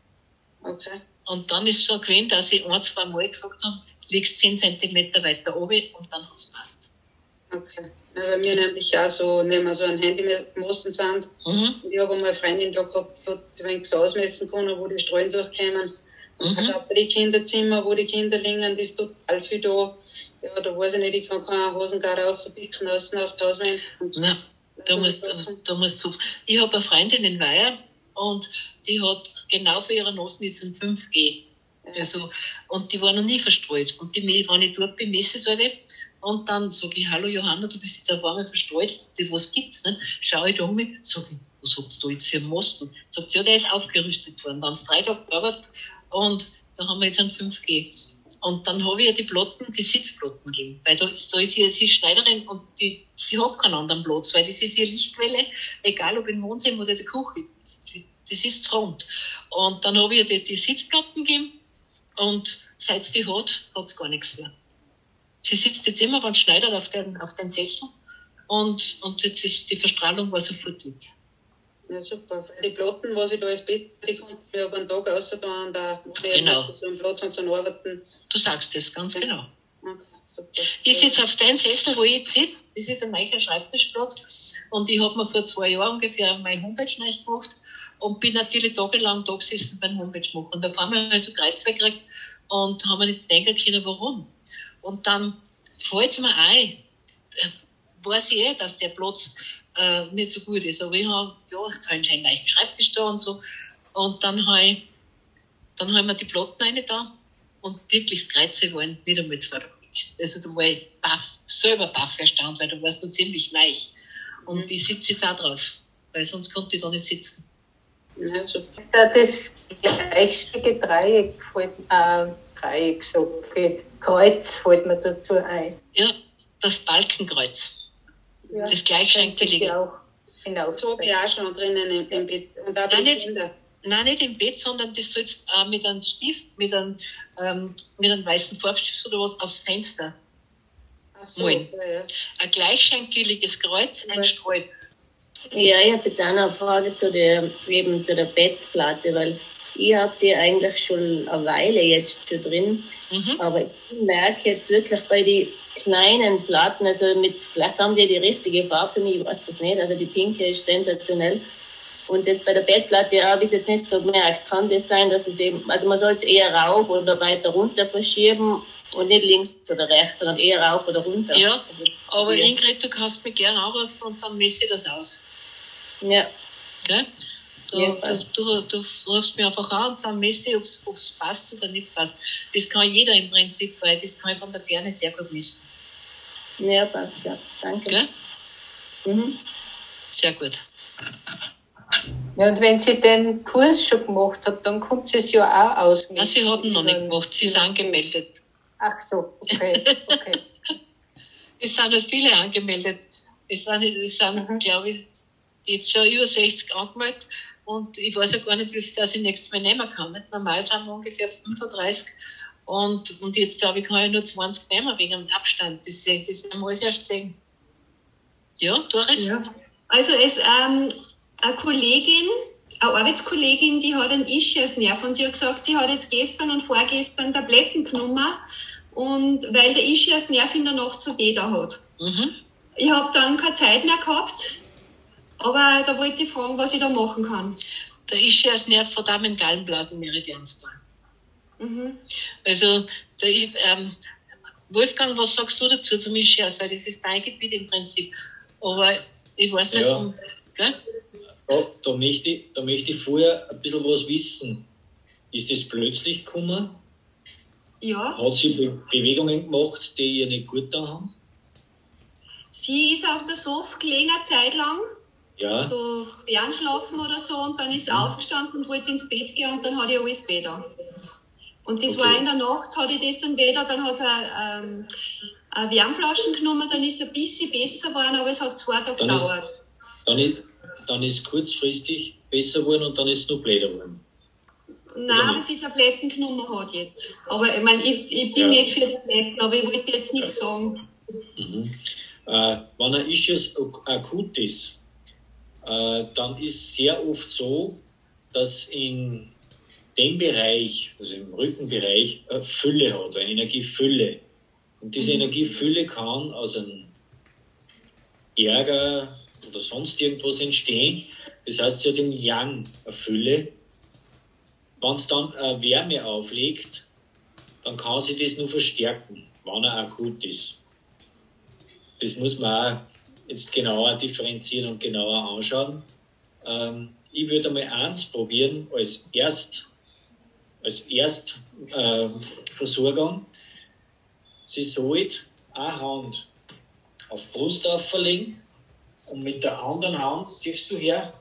Okay. Und dann ist es schon gewesen, dass ich 1-2 Mal gesagt habe, legst 10 cm weiter runter und dann hat es passt. Okay. Ja, weil wir nämlich auch so, nehmen wir so ein Handymasten sind. Und ich habe einmal eine Freundin da gehabt, die hat ein wenig ausmessen können, wo die Strahlen durchkommen. Und ich glaube, bei den Kinderzimmer, wo die Kinder liegen, ist total viel da. Ja, da weiß ich nicht, ich kann keine Hosengarde aufpicken außen auf die Hauswand. Nein, da musst du. Ich habe eine Freundin in Weiher und die hat genau für ihre Nosen jetzt ein 5G. Also, und die war noch nie verstreut. Und wenn ich dort bin, messe ich alle. Und dann sage ich, hallo Johanna, du bist jetzt auf einmal verstreut, was gibt's, ne? Schau ich da um mich, sage ich, was habt ihr da jetzt für einen Mosten? Sagt sie, ja, der ist aufgerüstet worden. Dann haben sie 3 Tage gearbeitet und da haben wir jetzt ein 5G. Und dann habe ich ihr die Sitzplatten gegeben. Weil da ist sie ist Schneiderin und sie hat keinen anderen Platz, weil das ist ihre Lichtquelle, egal ob im Wohnzimmer oder der Küche. Das ist Front. Und dann habe ich ihr die Sitzplatten gegeben und seit sie die hat es gar nichts mehr. Sie sitzt jetzt immer beim Schneider auf den Sessel und jetzt ist die Verstrahlung war sofort weg. Ja, super. Die Platten, was ich da als Bett, die konnten wir aber einen Tag außer da und da Genau. zu so einem Platz und zum Arbeiten. Du sagst das, ganz genau. Okay, super. Ich sitze auf deinem Sessel, wo ich jetzt sitze. Das ist ein neuer Schreibtischplatz. Und ich habe mir vor 2 Jahren ungefähr meine Homepage neu gemacht und bin natürlich tagelang da gesessen beim Homepage machen. Und auf einmal habe ich so Kreuzweg gekriegt und habe mir nicht denken können, warum. Und dann fällt es mir ein, weiß ich dass der Platz nicht so gut ist. Aber ich habe, jetzt habe ich einen neuen Schreibtisch da und so. Und dann habe ich mir die Platten rein da und wirklich das Kreuze waren nicht einmal 2 Tage. Also da war ich selber baff erstaunt, weil da war es noch ziemlich neu. Und ich sitze jetzt auch drauf, weil sonst konnte ich da nicht sitzen. Ja, super. Das gleiche Dreieck, so Kreuz fällt mir dazu ein. Ja, das Balkenkreuz. Ja, das gleichschenkelige. auch. Genau. So habe ich auch schon drinnen im Bett. Und auch bei den Kindern. Nein, nicht im Bett, sondern das sollst mit einem Stift, mit einem weißen Farbstift oder was aufs Fenster malen. Ja. Ein gleichschenkeliges Kreuz, ein Sträuch. Ja, ich habe jetzt auch noch eine Frage zu der Bettplatte, weil ich habe die eigentlich schon eine Weile jetzt schon drin, aber ich merke jetzt wirklich bei den kleinen Platten, also vielleicht haben die richtige Farbe für mich, ich weiß das nicht, also die pinke ist sensationell. Und das bei der Bettplatte habe ich jetzt nicht so gemerkt. Kann das sein, dass es eben, also man soll es eher rauf oder weiter runter verschieben und nicht links oder rechts, sondern eher rauf oder runter. Ja, also, aber Ingrid, du kannst mich gerne anrufen und dann messe ich das aus. Ja. Gell? Du rufst mich einfach an und dann messe ich, ob es passt oder nicht passt. Das kann jeder im Prinzip, weil das kann ich von der Ferne sehr gut messen. Ja, passt, ja. Danke. Gell? Sehr gut. Ja, und wenn sie den Kurs schon gemacht hat, dann kommt sie es ja auch aus. Nein, sie hat ihn noch nicht gemacht, sie ist angemeldet. Ach so, okay. Es sind halt viele angemeldet. Es sind glaube ich, jetzt schon über 60 angemeldet und ich weiß ja gar nicht, wie viel das ich nächstes Mal nehmen kann. Nicht? Normal sind wir ungefähr 35 und jetzt glaube ich, kann ich nur 20 nehmen wegen dem Abstand. Das werden wir alles erst sehen. Ja, Doris? Ja. Also eine Kollegin, eine Arbeitskollegin, die hat einen Ischiasnerv und die hat gesagt, sie hat jetzt gestern und vorgestern Tabletten genommen und weil der Ischiasnerv in der Nacht so weh da hat. Ich habe dann keine Zeit mehr gehabt, aber da wollte ich fragen, was ich da machen kann. Der Ischiasnerv hat auch mit Gallenblasenmeridian zu tun. Also Wolfgang, was sagst du dazu zum Ischias? Weil das ist dein Gebiet im Prinzip. Aber ich weiß nicht, gell? Ja, da möchte ich vorher ein bisschen was wissen. Ist das plötzlich gekommen? Ja. Hat sie Bewegungen gemacht, die ihr nicht gut da haben? Sie ist auf der Sofa gelegen eine Zeit lang, so fernschlafen oder so, und dann ist sie aufgestanden und wollte ins Bett gehen und dann hat ihr alles weh da. Und das war in der Nacht, hat ich das dann wieder, dann hat sie eine Wärmflaschen genommen, dann ist es ein bisschen besser geworden, aber es hat 2 Tage gedauert. Dann ist kurzfristig besser geworden und dann ist es noch blöder geworden. Nein, weil sie Tabletten genommen hat jetzt. Aber ich meine, ich bin nicht für Tabletten, aber ich wollte jetzt nichts sagen. Wenn ein Ischias akut ist, dann ist es sehr oft so, dass in dem Bereich, also im Rückenbereich, eine Fülle hat, eine Energiefülle. Und diese Energiefülle kann aus einem Ärger oder sonst irgendwas entstehen. Das heißt, sie hat im Yang eine Fülle. Wenn es dann Wärme auflegt, dann kann sie das nur verstärken, wenn er akut ist. Das muss man auch jetzt genauer differenzieren und genauer anschauen. Ich würde einmal eins probieren als Erstversorgung. Sie sollte eine Hand auf die Brust auflegen und mit der anderen Hand, siehst du her?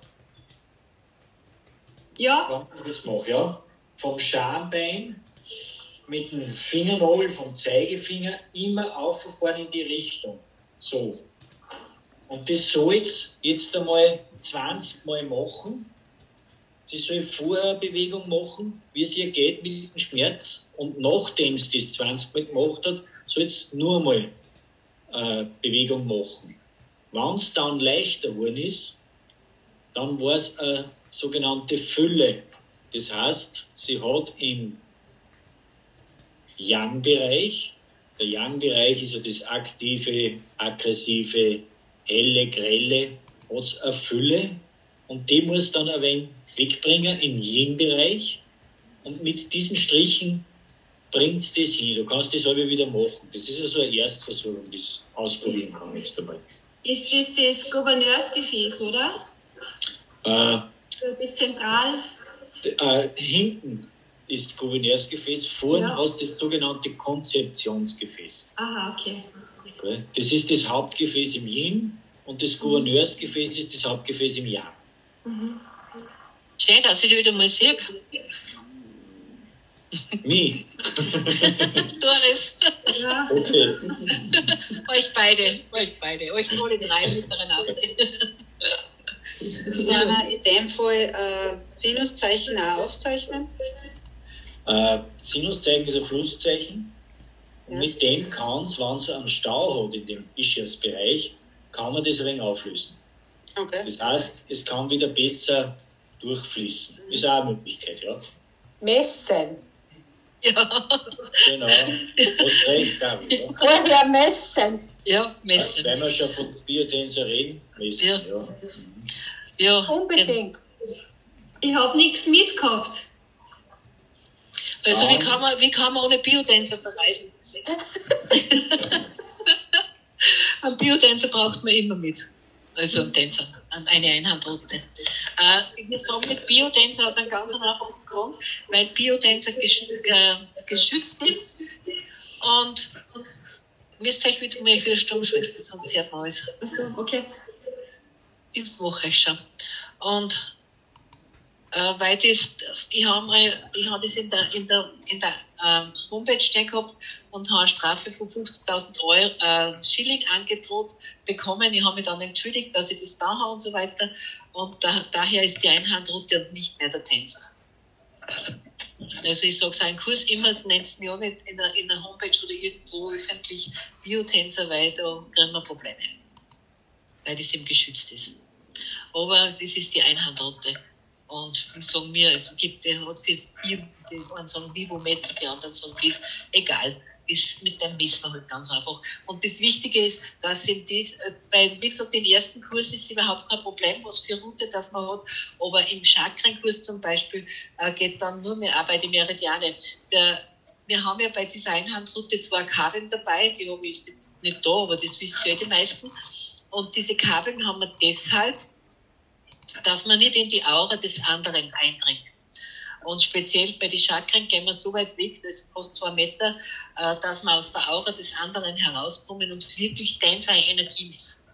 Ja. Das mache, ja. Vom Schambein mit dem Fingernagel, vom Zeigefinger immer auffahren in die Richtung. So. Und das soll jetzt einmal 20 Mal machen. Sie soll vorher eine Bewegung machen, wie es ihr geht mit dem Schmerz. Und nachdem sie das 20 Mal gemacht hat, soll es nur einmal Bewegung machen. Wenn es dann leichter geworden ist, Dann war es eine sogenannte Fülle. Das heißt, sie hat im Yang-Bereich, der Yang-Bereich ist ja das aktive, aggressive, helle, grelle, hat es eine Fülle und die muss dann ein wenig wegbringen im Yin-Bereich und mit diesen Strichen bringt es das hin. Du kannst das aber wieder machen. Das ist ja so eine Erstversuch, um das ausprobieren kann jetzt einmal. Ist das Gouverneursgefäß, oder? Das Zentral? Hinten ist das Gouverneursgefäß, vorne hast du das sogenannte Konzeptionsgefäß. Aha, okay. Das ist das Hauptgefäß im Yin und das Gouverneursgefäß ist das Hauptgefäß im Yang. Mhm. Schön, dass ich dich wieder mal sehe. Mich? Doris. Ja. Okay. Euch beide. Euch alle drei miteinander. Dann in dem Fall Sinuszeichen auch aufzeichnen? Sinuszeichen ist ein Flusszeichen. Und mit dem kann es, wenn es einen Stau hat in dem Ischiasbereich, kann man das ein wenig auflösen. Okay. Das heißt, es kann wieder besser durchfließen. Ist auch eine Möglichkeit, ja. Messen. Ja. Genau. Hast recht, Gabi. Ja. Vorher messen. Ja, messen. Wenn wir schon von Biotenser reden, messen. Ja. Ja. Ja, Unbedingt. Ich habe nichts mitgehabt. Also wie kann man ohne Biotenser verreisen? Einen Biotenser braucht man immer mit. Also einen Tänzer, eine Einhandroute. Wir sagen mit Biotenser aus einem ganz einfachen Grund, weil Biotenser geschützt ist und müsst euch wieder stumm schwätzen, sonst hört man alles. Also, okay. Ich mache es schon. Und weil ich habe das in der Homepage stehen gehabt und habe eine Strafe von 50.000 Schilling angedroht bekommen. Ich habe mich dann entschuldigt, dass ich das da habe und so weiter. Und daher ist die Einhandroute und nicht mehr der Tänzer. Also ich sage es einen Kurs immer, nennt es mich auch nicht in der Homepage oder irgendwo öffentlich Biotänzer, weil da kriegen wir Probleme. Weil das eben geschützt ist. Aber das ist die Einhandroute. Und ich sage mir, es gibt, die hat für die einen sagen Vivomet, die anderen sagen das, egal. Mit dem messen wir halt ganz einfach. Und das Wichtige ist, dass in weil, wie gesagt, im ersten Kurs ist überhaupt kein Problem, was für Route das man hat. Aber im Chakrenkurs zum Beispiel geht dann nur mehr auch bei den Meridiane. Wir haben ja bei dieser Einhandroute zwar Kabeln dabei, die habe ich nicht da, aber das wissen ja die meisten. Und diese Kabeln haben wir deshalb, dass man nicht in die Aura des anderen eindringt. Und speziell bei den Chakren gehen wir so weit weg, das ist fast 2 Meter, dass wir aus der Aura des anderen herauskommen und wirklich seine Energie messen.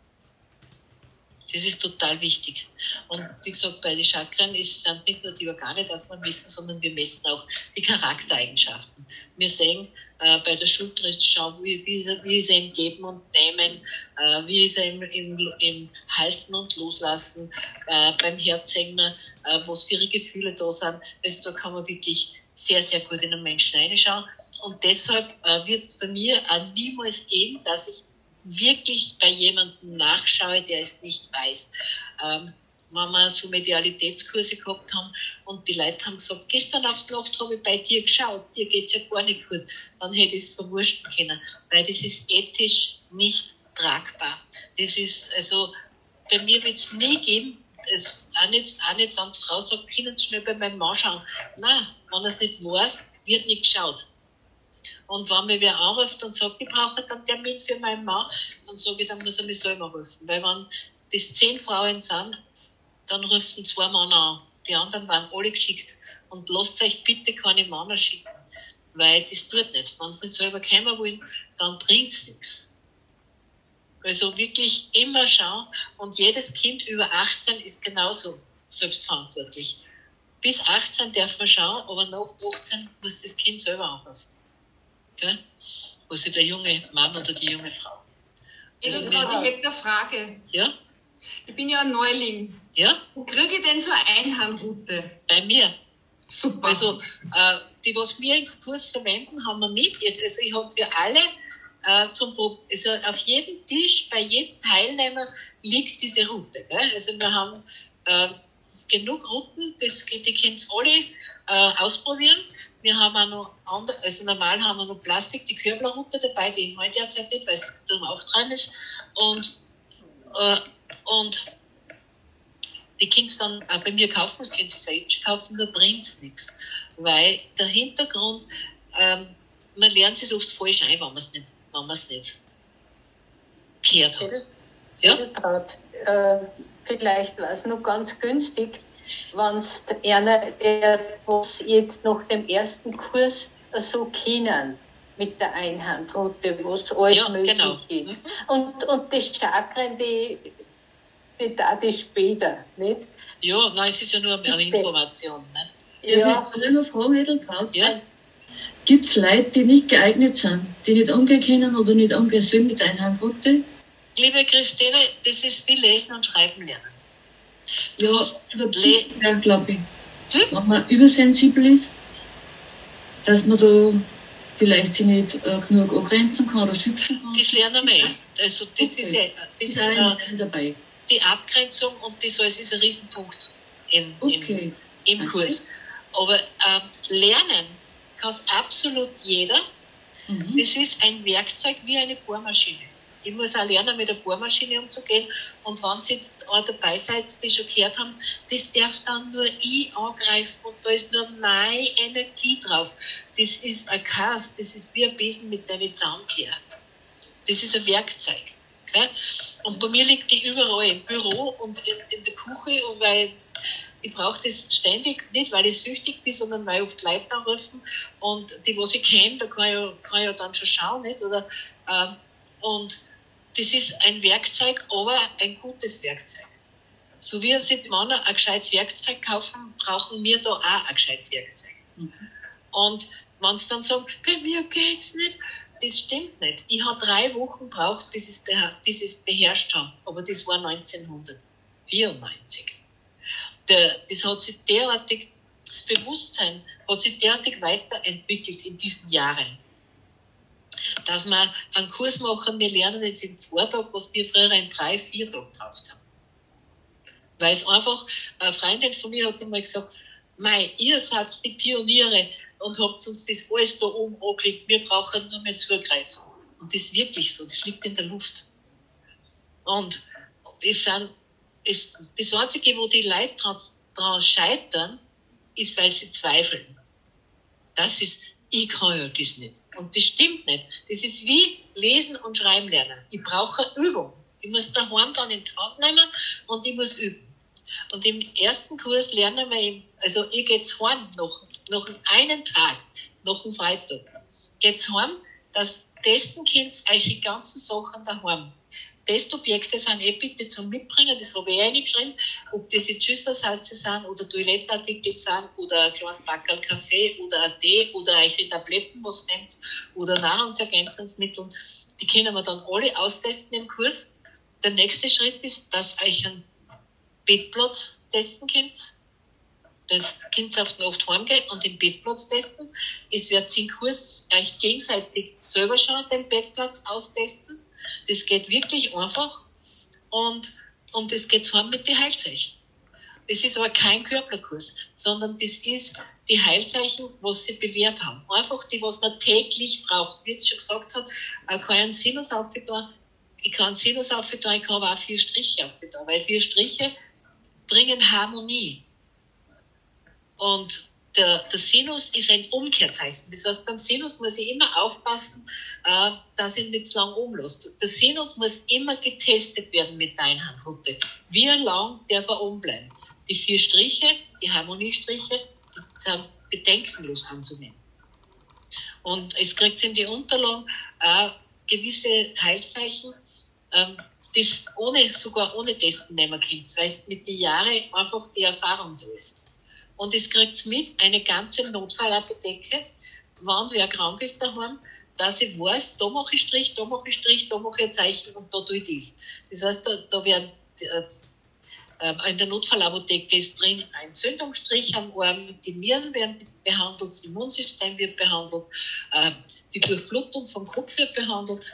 Das ist total wichtig. Und wie gesagt, bei den Chakren sind nicht nur die Organe, dass wir messen, sondern wir messen auch die Charaktereigenschaften. Wir sehen bei der Schulter, schauen, wie ist er im Geben und Nehmen, wie ist er im Halten und Loslassen. Beim Herz sehen wir, was für ihre Gefühle da sind. Also da kann man wirklich sehr, sehr gut in den Menschen reinschauen. Und deshalb wird es bei mir auch niemals gehen, dass ich wirklich bei jemandem nachschaue, der es nicht weiß. Wenn wir so Medialitätskurse gehabt haben und die Leute haben gesagt, gestern auf die Nacht habe ich bei dir geschaut, dir geht's ja gar nicht gut, dann hätte ich es verwursten können, weil das ist ethisch nicht tragbar. Das ist, also, bei mir wird es nie geben, auch nicht, wenn die Frau sagt, können Sie schnell bei meinem Mann schauen. Nein, wenn er es nicht weiß, wird nicht geschaut. Und wenn mir wer anruft und sagt, ich brauche einen Termin für meinen Mann, dann sage ich, dann muss er mich selber rufen. Weil wenn das 10 Frauen sind, dann rufen 2 Männer an. Die anderen waren alle geschickt. Und lasst euch bitte keine Männer schicken. Weil das tut nicht. Wenn sie nicht selber kommen wollen, dann bringt es nichts. Also wirklich immer schauen. Und jedes Kind über 18 ist genauso selbstverantwortlich. Bis 18 darf man schauen, aber nach 18 muss das Kind selber anrufen. Okay? Also der junge Mann oder die junge Frau. Also ich hätte eine Frage. Ja? Ich bin ja ein Neuling. Ja? Wo kriege ich denn so eine Einhandroute? Bei mir. Super. Also, die, was wir im Kurs verwenden, haben wir mit. Also, ich habe für alle also auf jedem Tisch, bei jedem Teilnehmer liegt diese Route. Gell? Also, wir haben genug Routen, die könnt ihr alle ausprobieren. Wir haben auch noch normal haben wir noch Plastik, die Körblerroute dabei, die ich heute derzeit nicht, weil es zum Auftreiben ist. Und die könnt ihr dann auch bei mir kaufen, das könnt ihr selbst kaufen, da bringt es nichts. Weil der Hintergrund, man lernt es oft falsch ein, wenn man es nicht gehört hat. Ja? Vielleicht war es noch ganz günstig, wenn es einer, was jetzt nach dem ersten Kurs so kennen mit der Einhandroute, was alles möglich ist. Und die Chakren, die darf ich später, nicht? Ja, nein, es ist ja nur eine Information. Ne? Ja. Ich habe eine Frage, Edeltraut. Ja? Gibt es Leute, die nicht geeignet sind, die nicht umgehen können oder nicht umgehen sollen mit Einhandroute? Liebe Christine, das ist wie Lesen und Schreiben lernen. Ja, glaube ich. Wenn man übersensibel ist, dass man da vielleicht sich nicht genug angrenzen kann oder schützen kann. Das lernen wir. Also das ist dabei. Die Abgrenzung und das alles ist ein Riesenpunkt im Kurs. Aber lernen kann es absolut jeder. Das ist ein Werkzeug wie eine Bohrmaschine. Ich muss auch lernen, mit der Bohrmaschine umzugehen. Und wenn Sie jetzt auch dabei seid, die schon gehört haben, das darf dann nur ich angreifen und da ist nur meine Energie drauf. Das ist ein Chaos, das ist wie ein Besen mit deinen Zahnkehr. Das ist ein Werkzeug. Okay? Und bei mir liegt die überall im Büro und in der Küche, und weil ich brauche das ständig, nicht weil ich süchtig bin, sondern weil oft Leute anrufen und die, was ich kenne, da kann ich ja dann schon schauen, nicht? Oder, und das ist ein Werkzeug, aber ein gutes Werkzeug. So wie uns die Männer ein gescheites Werkzeug kaufen, brauchen wir da auch ein gescheites Werkzeug. Und wenn sie dann sagen, bei mir geht's nicht, das stimmt nicht. Ich habe 3 Wochen gebraucht, bis ich es beherrscht habe. Aber das war 1994. Das hat sich derartig, das Bewusstsein hat sich derartig weiterentwickelt in diesen Jahren, dass wir einen Kurs machen, wir lernen jetzt in 2 Tagen, was wir früher in 3, 4 Tagen gebraucht haben. Weil es einfach, eine Freundin von mir hat einmal gesagt, mei, ihr seid die Pioniere und habt uns das alles da oben angelegt, wir brauchen nur mehr zugreifen. Und das ist wirklich so, das liegt in der Luft. Und das Einzige, wo die Leute dran scheitern, ist, weil sie zweifeln. Das ist, ich kann ja das nicht. Und das stimmt nicht. Das ist wie Lesen und Schreiben lernen. Ich brauche Übung. Ich muss daheim dann in die Hand nehmen und ich muss üben. Und im ersten Kurs lernen wir, also ich gehe jetzt heim, noch einen Tag, noch am Freitag, geht's heim, das testen könnt euch die ganzen Sachen daheim. Testobjekte sind bitte zum Mitbringen, das habe ich reingeschrieben, ob das jetzt Schüsselsalze sind oder Toilettartikel sind oder ein kleines Backerl Kaffee oder ein Tee oder eure Tabletten, was nehmt, oder Nahrungsergänzungsmittel, die können wir dann alle austesten im Kurs. Der nächste Schritt ist, dass ihr euch einen Bettplatz testen könnt. Das könnt ihr auf die Nacht heimgehen und den Bettplatz testen. Es wird im Kurs euch gegenseitig selber schon den Bettplatz austesten. Das geht wirklich einfach und das geht zusammen mit den Heilzeichen. Das ist aber kein Körperkurs, sondern das ist die Heilzeichen, was sie bewährt haben. Einfach die, was man täglich braucht. Wie ich schon gesagt habe, ich kann einen Sinus aufgetan, ich kann aber auch 4 Striche aufgetan, weil 4 Striche bringen Harmonie. Und der Sinus ist ein Umkehrzeichen. Das heißt, beim Sinus muss ich immer aufpassen, dass ich ihn nicht zu lang umlasse. Der Sinus muss immer getestet werden mit der Einhandroute. Wie lang darf er umbleiben? Die 4 Striche, die Harmoniestriche, die sind bedenkenlos anzunehmen. Und es kriegt in die Unterlagen gewisse Heilzeichen, das sogar ohne Testen nehmen könnt, weil es mit den Jahren einfach die Erfahrung da ist. Und es kriegt mit, eine ganze Notfallapotheke, wenn wer krank ist daheim, dass ich weiß, da mache ich Strich, da mache ich Strich, da mache ich ein Zeichen und da tue ich das. Das heißt, da werden in der Notfallapotheke ist drin ein Entzündungsstrich am Arm, die Nieren werden behandelt, das Immunsystem wird behandelt, die Durchblutung vom Kopf wird behandelt.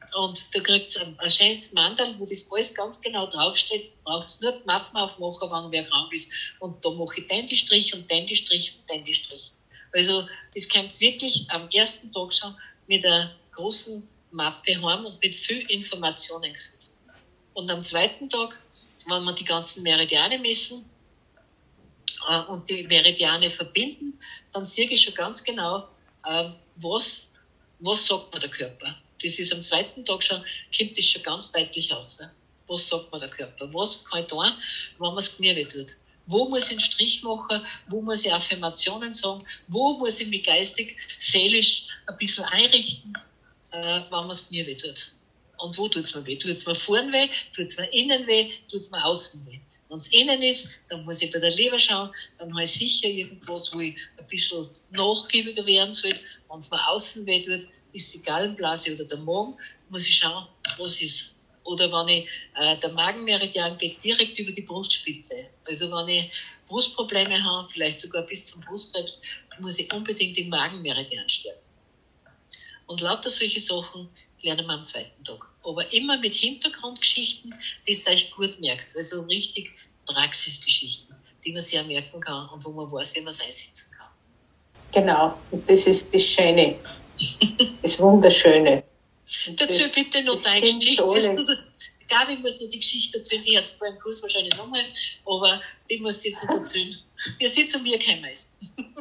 Und da kriegt ihr ein schönes Mandal, wo das alles ganz genau draufsteht. Braucht ihr nur die Mappen aufmachen, wenn wer krank ist. Und da mache ich den die Strich und den die Strich und den die Strich. Also das kommt wirklich am ersten Tag schon mit einer großen Mappe heim und mit viel Informationen gefüllt. Und am zweiten Tag, wenn wir die ganzen Meridiane messen und die Meridiane verbinden, dann sehe ich schon ganz genau, was sagt mir der Körper. Das ist am zweiten Tag schon, kommt das schon ganz deutlich raus. Was sagt mir der Körper? Was kann ich tun, wenn mir das Knie weh tut? Wo muss ich einen Strich machen? Wo muss ich Affirmationen sagen? Wo muss ich mich geistig, seelisch ein bisschen einrichten, wenn mir das Knie weh tut? Und wo tut es mir weh? Tut es mir vorn weh? Tut es mir innen weh? Tut es mir außen weh? Wenn es innen ist, dann muss ich bei der Leber schauen, dann habe ich sicher irgendwas, wo ich ein bisschen nachgiebiger werden soll. Wenn es mir außen weh tut, ist die Gallenblase oder der Magen, muss ich schauen, was ist. Oder wenn ich, der Magenmeridian geht direkt über die Brustspitze. Also wenn ich Brustprobleme habe, vielleicht sogar bis zum Brustkrebs, muss ich unbedingt den Magenmeridian stärken. Und lauter solche Sachen lernen wir am zweiten Tag. Aber immer mit Hintergrundgeschichten, die ihr euch gut merkt. Also richtig Praxisgeschichten, die man sich auch merken kann und wo man weiß, wie man es einsetzen kann. Genau, und das ist das Schöne. Das Wunderschöne. Dazu bitte noch deine Geschichte. Gabi muss noch die Geschichte erzählen, die jetzt beim Kurs wahrscheinlich nochmal, aber die muss jetzt noch erzählen. Wir sind zu mir kein Meister.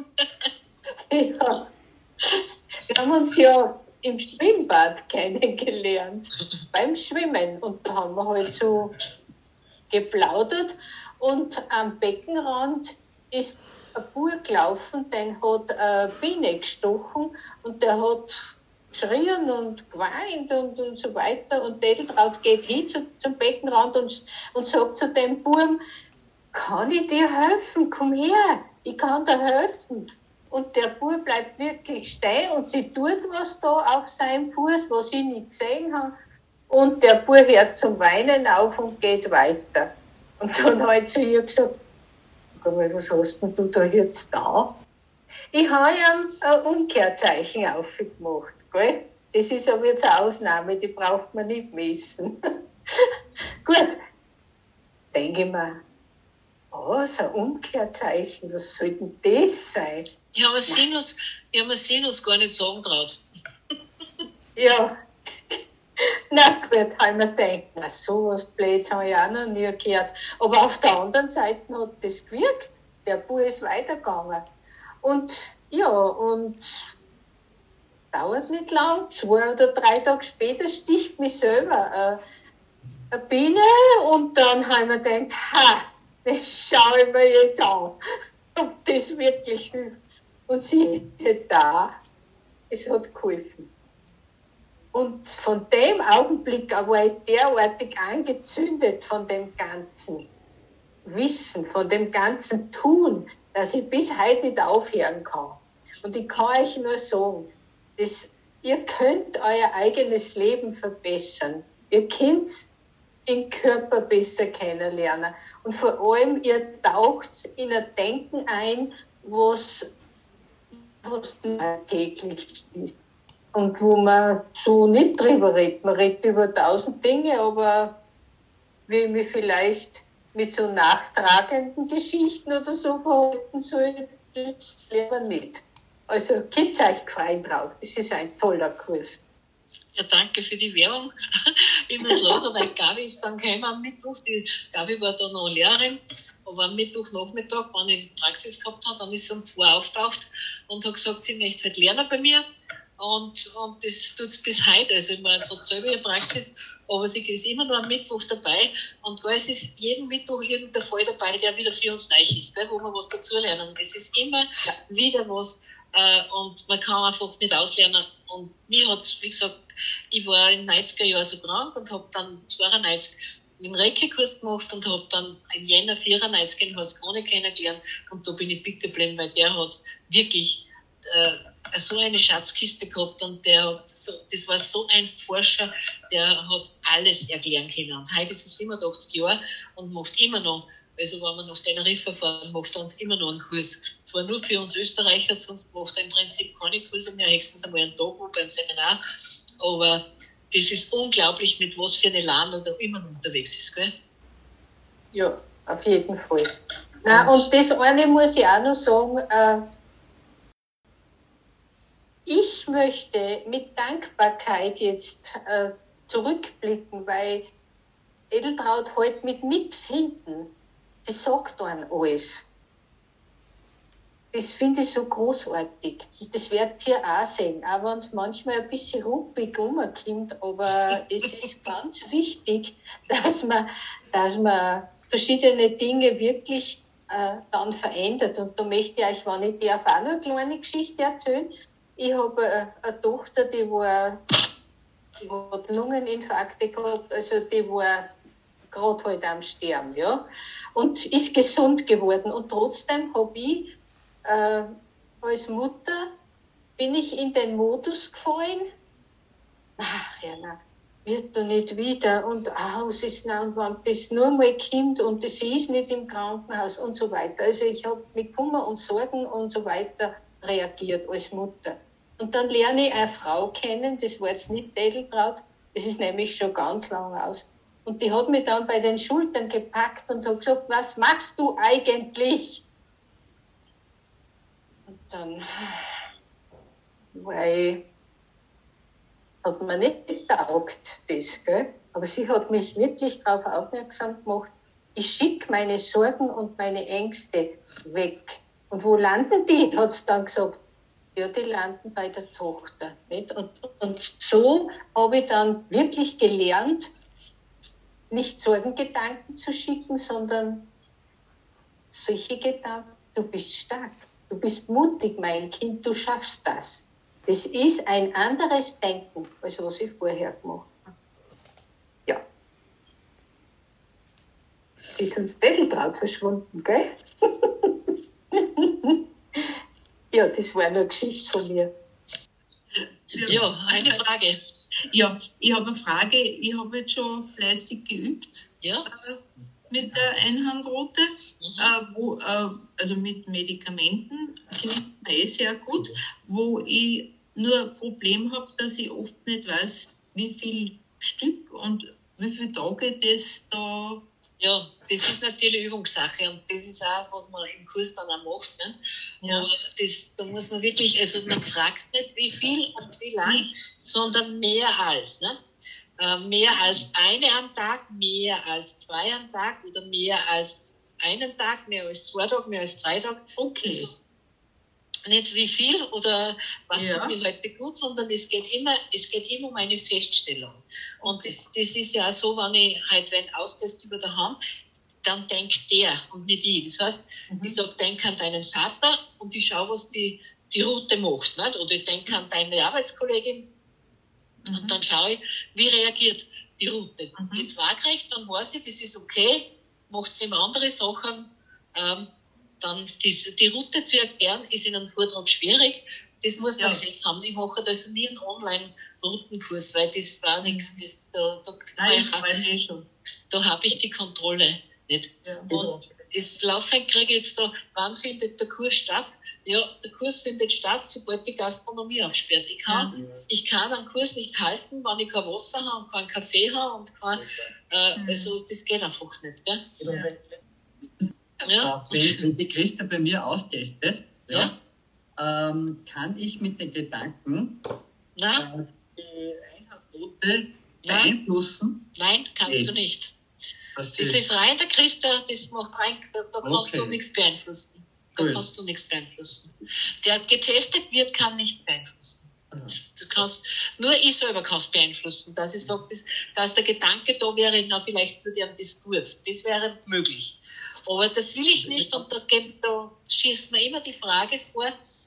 Ja. Wir haben uns ja im Schwimmbad kennengelernt, beim Schwimmen. Und da haben wir halt so geplaudert und am Beckenrand ist ein Bub gelaufen, den hat eine Biene gestochen und der hat geschrien und geweint und so weiter. Und Edeltraut geht hin zum Beckenrand und sagt zu dem Buben, kann ich dir helfen? Komm her, ich kann dir helfen. Und der Bub bleibt wirklich stehen und sie tut was da auf seinem Fuß, was ich nicht gesehen habe. Und der Bub hört zum Weinen auf und geht weiter. Und dann habe ich zu ihr gesagt, was hast denn du da jetzt da? Ich habe ja ein Umkehrzeichen aufgemacht, gell? Das ist aber jetzt eine Ausnahme, die braucht man nicht messen. Gut, denke ich mir, was, ein Umkehrzeichen, was soll denn das sein? Ich habe mir Sinus gar nicht sagen traut. Ja. Na gut, habe ich mir gedacht, na sowas Blöds habe ich auch noch nie gehört. Aber auf der anderen Seite hat das gewirkt. Der Bub ist weitergegangen. Und ja, und dauert nicht lang, 2 oder 3 Tage später sticht mich selber eine Biene und dann habe ich mir gedacht, das schaue ich mir jetzt an, ob das wirklich hilft. Und sie da, es hat geholfen. Und von dem Augenblick war ich derartig angezündet von dem ganzen Wissen, von dem ganzen Tun, dass ich bis heute nicht aufhören kann. Und ich kann euch nur sagen, ihr könnt euer eigenes Leben verbessern. Ihr könnt den Körper besser kennenlernen. Und vor allem, ihr taucht in ein Denken ein, was täglich ist. Und wo man so nicht drüber redet. Man redet über 1000 Dinge, aber wie ich mich vielleicht mit so nachtragenden Geschichten oder so verhalten soll, das lernt man nicht. Also, geht's euch gefreut drauf. Das ist ein toller Kurs. Ja, danke für die Werbung. Ich muss lachen, weil Gabi ist dann gekommen am Mittwoch. Die Gabi war da noch Lehrerin, aber am Mittwochnachmittag, wenn ich Praxis gehabt habe, dann ist sie um 2 auftaucht und hat gesagt, sie möchte halt lernen bei mir. Und das tut es bis heute. Also, ich meine, so selber ihre Praxis, aber sie ist immer nur am Mittwoch dabei. Und es ist jeden Mittwoch irgendein Fall dabei, der wieder für uns neu ist, wo wir was dazulernen. Es ist immer wieder was. Und man kann einfach nicht auslernen. Und mir hat's, wie gesagt, ich war in den 90er Jahren so krank und habe dann 92 den Reiki-Kurs gemacht und habe dann im Jänner 94 den Horst Krone kennengelernt. Und da bin ich pick geblieben, weil der hat wirklich so eine Schatzkiste gehabt und das war so ein Forscher, der hat alles erklären können. Und heute ist es 87 Jahre und macht immer noch. Also wenn wir nach Teneriffa fahren, macht er uns immer noch einen Kurs. Zwar nur für uns Österreicher, sonst macht er im Prinzip keine Kurse mehr, höchstens einmal einen Tag beim Seminar. Aber das ist unglaublich, mit was für eine Land oder immer unterwegs ist, gell? Ja, auf jeden Fall. Nein, und das eine muss ich auch noch sagen, ich möchte mit Dankbarkeit jetzt zurückblicken, weil Edeltraud halt mit nichts hinten. Sie sagt einem alles. Das finde ich so großartig. Und das werdet ihr auch sehen, auch wenn es manchmal ein bisschen ruppig rumkommt, aber es ist ganz wichtig, dass man verschiedene Dinge wirklich dann verändert. Und da möchte ich euch, wenn ich darf, auch noch eine kleine Geschichte erzählen. Ich habe eine Tochter, die hat Lungeninfarkte gehabt, also die war gerade halt am Sterben, ja. Und ist gesund geworden. Und trotzdem habe ich als Mutter bin ich in den Modus gefallen, ach ja, nein, wird da nicht wieder und Haus ist nah und wenn das nur mal kommt und das ist nicht im Krankenhaus und so weiter. Also ich habe mit Kummer und Sorgen und so weiter reagiert als Mutter. Und dann lerne ich eine Frau kennen, das war jetzt nicht Edeltraud, das ist nämlich schon ganz lang aus. Und die hat mich dann bei den Schultern gepackt und hat gesagt, was machst du eigentlich? Und dann, weil hat mir nicht getaugt, das, gell? Aber sie hat mich wirklich darauf aufmerksam gemacht, ich schicke meine Sorgen und meine Ängste weg. Und wo landen die, hat sie dann gesagt. Ja, die landen bei der Tochter. Nicht? Und so habe ich dann wirklich gelernt, nicht Sorgengedanken zu schicken, sondern solche Gedanken, du bist stark, du bist mutig, mein Kind, du schaffst das. Das ist ein anderes Denken, als was ich vorher gemacht habe. Ja. Ist uns Edeltraud verschwunden, gell? Ja, das war eine Geschichte von mir. Ja, eine Frage. Ja, ich habe eine Frage. Ich habe jetzt schon fleißig geübt mit der Einhandroute, also mit Medikamenten, klingt mir sehr gut, wo ich nur ein Problem habe, dass ich oft nicht weiß, wie viel Stück und wie viele Tage das da... Ja, das ist natürlich Übungssache und das ist auch, was man im Kurs dann auch macht. Ne? Ja. Da muss man wirklich, also man fragt nicht, wie viel und wie lang, sondern mehr als. Ne? Mehr als eine am Tag, mehr als 2 am Tag oder mehr als einen Tag, mehr als 2 Tage, mehr als 3 Tage. Okay. Also nicht wie viel oder was tut mir heute gut, sondern es geht immer um eine Feststellung. Und das ist ja auch so, wenn ich halt wenn ausgehst über der Hand, dann denkt der und nicht ich. Das heißt, ich sage, denk an deinen Vater und ich schaue, was die Route macht. Nicht? Oder ich denke an deine Arbeitskollegin und dann schaue ich, wie reagiert die Route. Geht's waagrecht, dann weiß ich, das ist okay, macht sie immer andere Sachen, dann die Route zu erklären, ist in einem Vortrag schwierig. Das muss man gesehen haben. Ich mache also nie einen Online-Routenkurs, weil das war nichts. Da habe ich die Kontrolle nicht. Ja. Und das Laufen kriege ich jetzt da, wann findet der Kurs statt? Ja, der Kurs findet statt, sobald die Gastronomie aufsperrt. Ich kann einen Kurs nicht halten, wenn ich kein Wasser habe und keinen Kaffee habe und also das geht einfach nicht. Gell? Ja. Wenn die Christa bei mir austestet, kann ich mit den Gedanken die Einhandroute beeinflussen? Nein, kannst du nicht. Das ist rein der Christa, das macht rein, da kannst du nichts beeinflussen. Da kannst du nichts beeinflussen. Der getestet wird, kann nichts beeinflussen. Du kannst, nur ich selber kann es beeinflussen, dass ich sage, dass der Gedanke da wäre, na vielleicht würde ihm das gut. Das wäre möglich. Aber das will ich nicht und da schießt mir immer die Frage vor,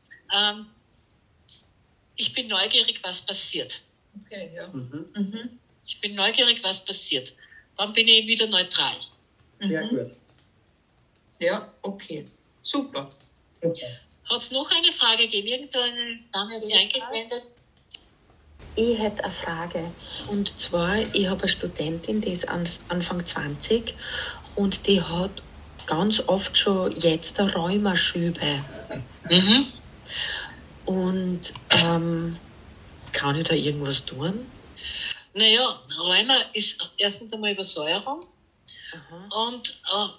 ich bin neugierig, was passiert. Okay, ja. Ich bin neugierig, was passiert. Dann bin ich wieder neutral. Sehr gut. Ja, okay. Super. Hat es noch eine Frage gegeben? Irgendeine Dame hat sich eingewendet? Ich hätte eine Frage. Und zwar, ich habe eine Studentin, die ist Anfang 20 und die hat ganz oft schon jetzt Rheumaschübe. Und kann ich da irgendwas tun? Naja, Rheuma ist erstens einmal Übersäuerung. Und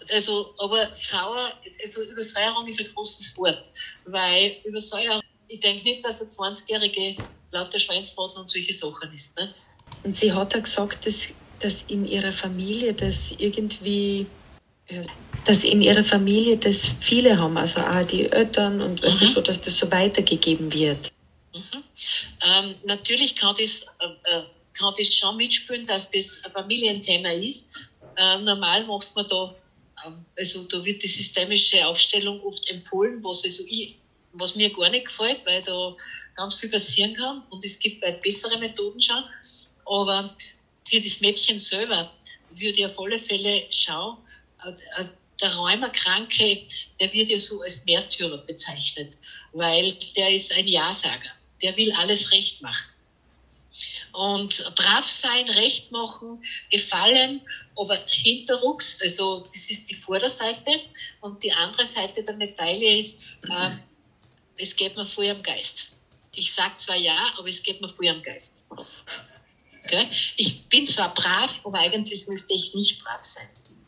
Übersäuerung ist ein großes Wort, weil Übersäuerung, ich denke nicht, dass eine 20-jährige lauter Schweinsbraten und solche Sachen ist. Ne? Und sie hat auch gesagt, dass in ihrer Familie das irgendwie, dass in ihrer Familie das viele haben, also auch die Eltern und so, dass das so weitergegeben wird. Natürlich kann das schon mitspielen, dass das ein Familienthema ist. Normal macht man da wird die systemische Aufstellung oft empfohlen, was mir gar nicht gefällt, weil da ganz viel passieren kann und es gibt weit bessere Methoden schon. Aber für das Mädchen selber würde ich auf alle Fälle schauen, der Rheumakranke, der wird ja so als Märtyrer bezeichnet, weil der ist ein Ja-Sager, der will alles recht machen. Und brav sein, recht machen, gefallen, aber hinterrucks, also das ist die Vorderseite und die andere Seite der Medaille ist, es geht mir voll am Geist. Ich sage zwar ja, aber es geht mir voll am Geist. Okay? Ich bin zwar brav, aber eigentlich möchte ich nicht brav sein.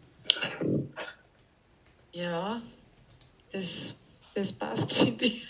Ja, das passt, finde ich.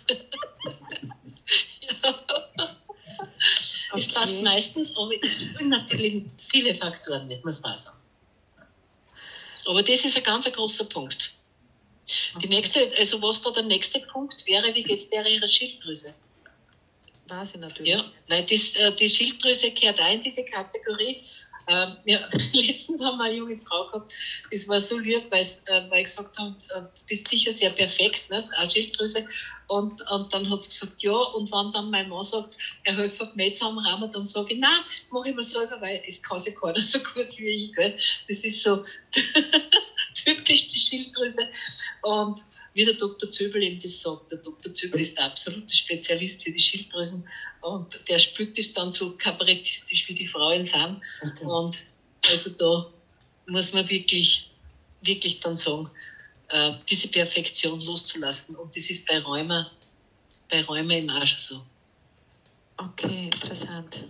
Es passt meistens, aber es spielen natürlich viele Faktoren mit, muss man sagen. Aber das ist ein ganz großer Punkt. Die nächste, also was da der nächste Punkt wäre, wie geht es der ihrer Schilddrüse? Weiß ich natürlich. Ja, weil die Schilddrüse gehört auch in diese Kategorie. Letztens haben wir eine junge Frau gehabt, das war so lieb, weil ich gesagt habe, du bist sicher sehr perfekt, ne? Auch Schilddrüse. Und dann hat sie gesagt, ja, und wenn dann mein Mann sagt, er hilft mir jetzt zusammenrahmen, dann sage ich, nein, mache ich mir selber, weil es kann sich keiner so gut wie ich. Gell? Das ist so typisch die Schilddrüse. Und wie der Dr. Zöbel eben das sagt, der Dr. Zöbel ist der absolute Spezialist für die Schilddrüsen und der spürt das dann so kabarettistisch, wie die Frauen sind. Okay. Und also da muss man wirklich dann sagen, diese Perfektion loszulassen. Und das ist bei Rheuma im Arsch so. Okay, interessant.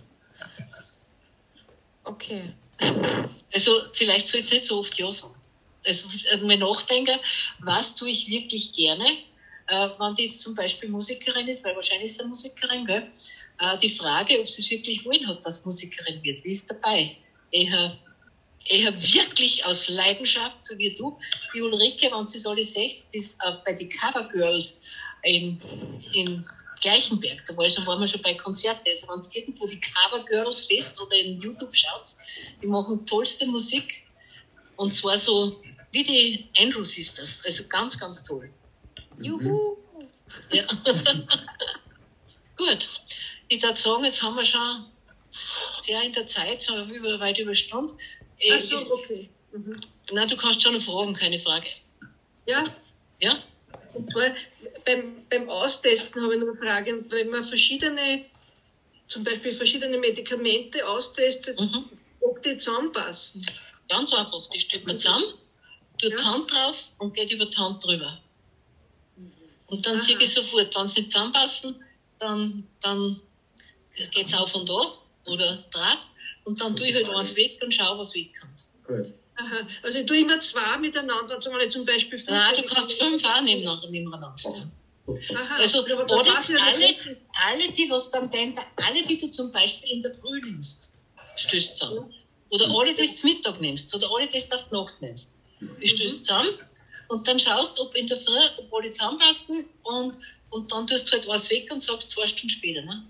Okay. Also vielleicht soll ich es nicht so oft ja sagen. Also mal nachdenken, was tue ich wirklich gerne, wenn die jetzt zum Beispiel Musikerin ist, weil wahrscheinlich ist sie eine Musikerin, gell? Die Frage, ob sie es wirklich wollen hat, dass Musikerin wird, wie ist dabei? Eher wirklich aus Leidenschaft, so wie du. Die Ulrike, wenn sie es alle seht, ist bei den Covergirls in Gleichenberg, da waren wir schon bei Konzerten. Also wenn es irgendwo die Covergirls lässt oder in YouTube schaut, die machen tollste Musik. Und zwar so wie die Andrew Sisters, also ganz, ganz toll. Juhu! Ja. Gut, ich würde sagen, jetzt haben wir schon sehr in der Zeit, schon weit überstunde. Ach so, okay. Nein, du kannst schon noch fragen, keine Frage. Ja? Ja? Und zwar beim Austesten habe ich noch eine Frage. Wenn man zum Beispiel verschiedene Medikamente austestet, ob die zusammenpassen. Ganz einfach, die stellt man zusammen, tut die Hand drauf und geht über die Hand drüber. Und dann sehe ich sofort, wenn sie nicht zusammenpassen, dann geht es auf und auf oder Draht und dann tue ich halt eins weg und schaue, was wegkommt. Gut. Aha. Also ich tue immer zwei miteinander, zum Beispiel 5. Nein, du kannst 5 auch nebeneinander stellen. Aha. Also alle, die du zum Beispiel in der Früh nimmst, stößt zusammen. Oder alle, die du zum Mittag nimmst, oder alle, die du auf die Nacht nimmst. Die stößt zusammen und dann schaust, ob in der Früh, ob alle zusammenpassen und dann tust du halt was weg und sagst 2 Stunden später. Ne?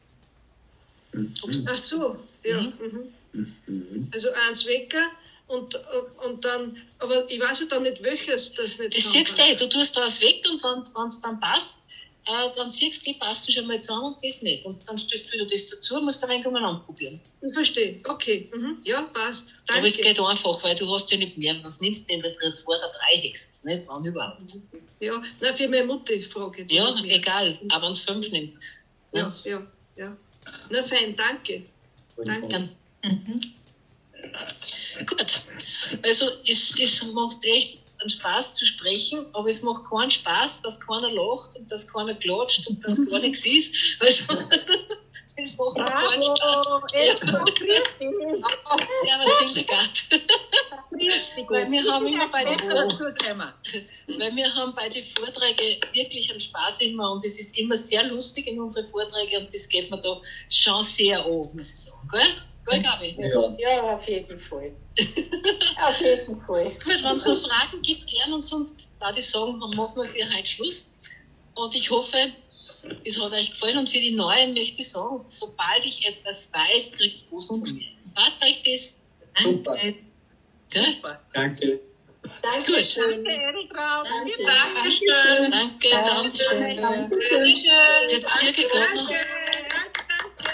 Ach so, ja. Also eins wecker und dann, aber ich weiß ja dann nicht, welches das nicht das siehst du tust da was weg und wenn es dann passt, dann siehst du, die passen schon mal zusammen und das nicht. Und dann stößt du wieder das dazu, musst du ein wenig anprobieren. Ich verstehe, okay. Ja, passt. Danke. Aber es geht einfach, weil du hast ja nicht mehr, was nimmst du denn da für 2 oder 3 höchstens, nicht? Wann überhaupt? Ja, nein, für meine Mutter frage ich. Ja, egal, aber wenn es 5 nimmt. Ja. Na fein, danke. Danke. Gut, also es macht echt einen Spaß zu sprechen, aber es macht keinen Spaß, dass keiner lacht und dass keiner klatscht und dass gar nichts ist. Also, es macht keinen Spaß. haben immer bei den Vorträgen wirklich einen Spaß immer und es ist immer sehr lustig in unsere Vorträge und das geht mir da schon sehr an, muss ich sagen. Gell, Gabi? Ja, auf jeden Fall. Auf jeden Fall. Gut, wenn es noch Fragen gibt, gern und sonst würde ich sagen, dann machen wir für heute Schluss. Und ich hoffe, es hat euch gefallen und für die Neuen möchte ich sagen, sobald ich etwas weiß, kriegt es Post von mir. Passt euch das? Super. Super. Danke. Dankeschön. Danke, Edeltraut. Dankeschön. Danke, danke. Dankeschön. Jetzt sehe ich gerade noch.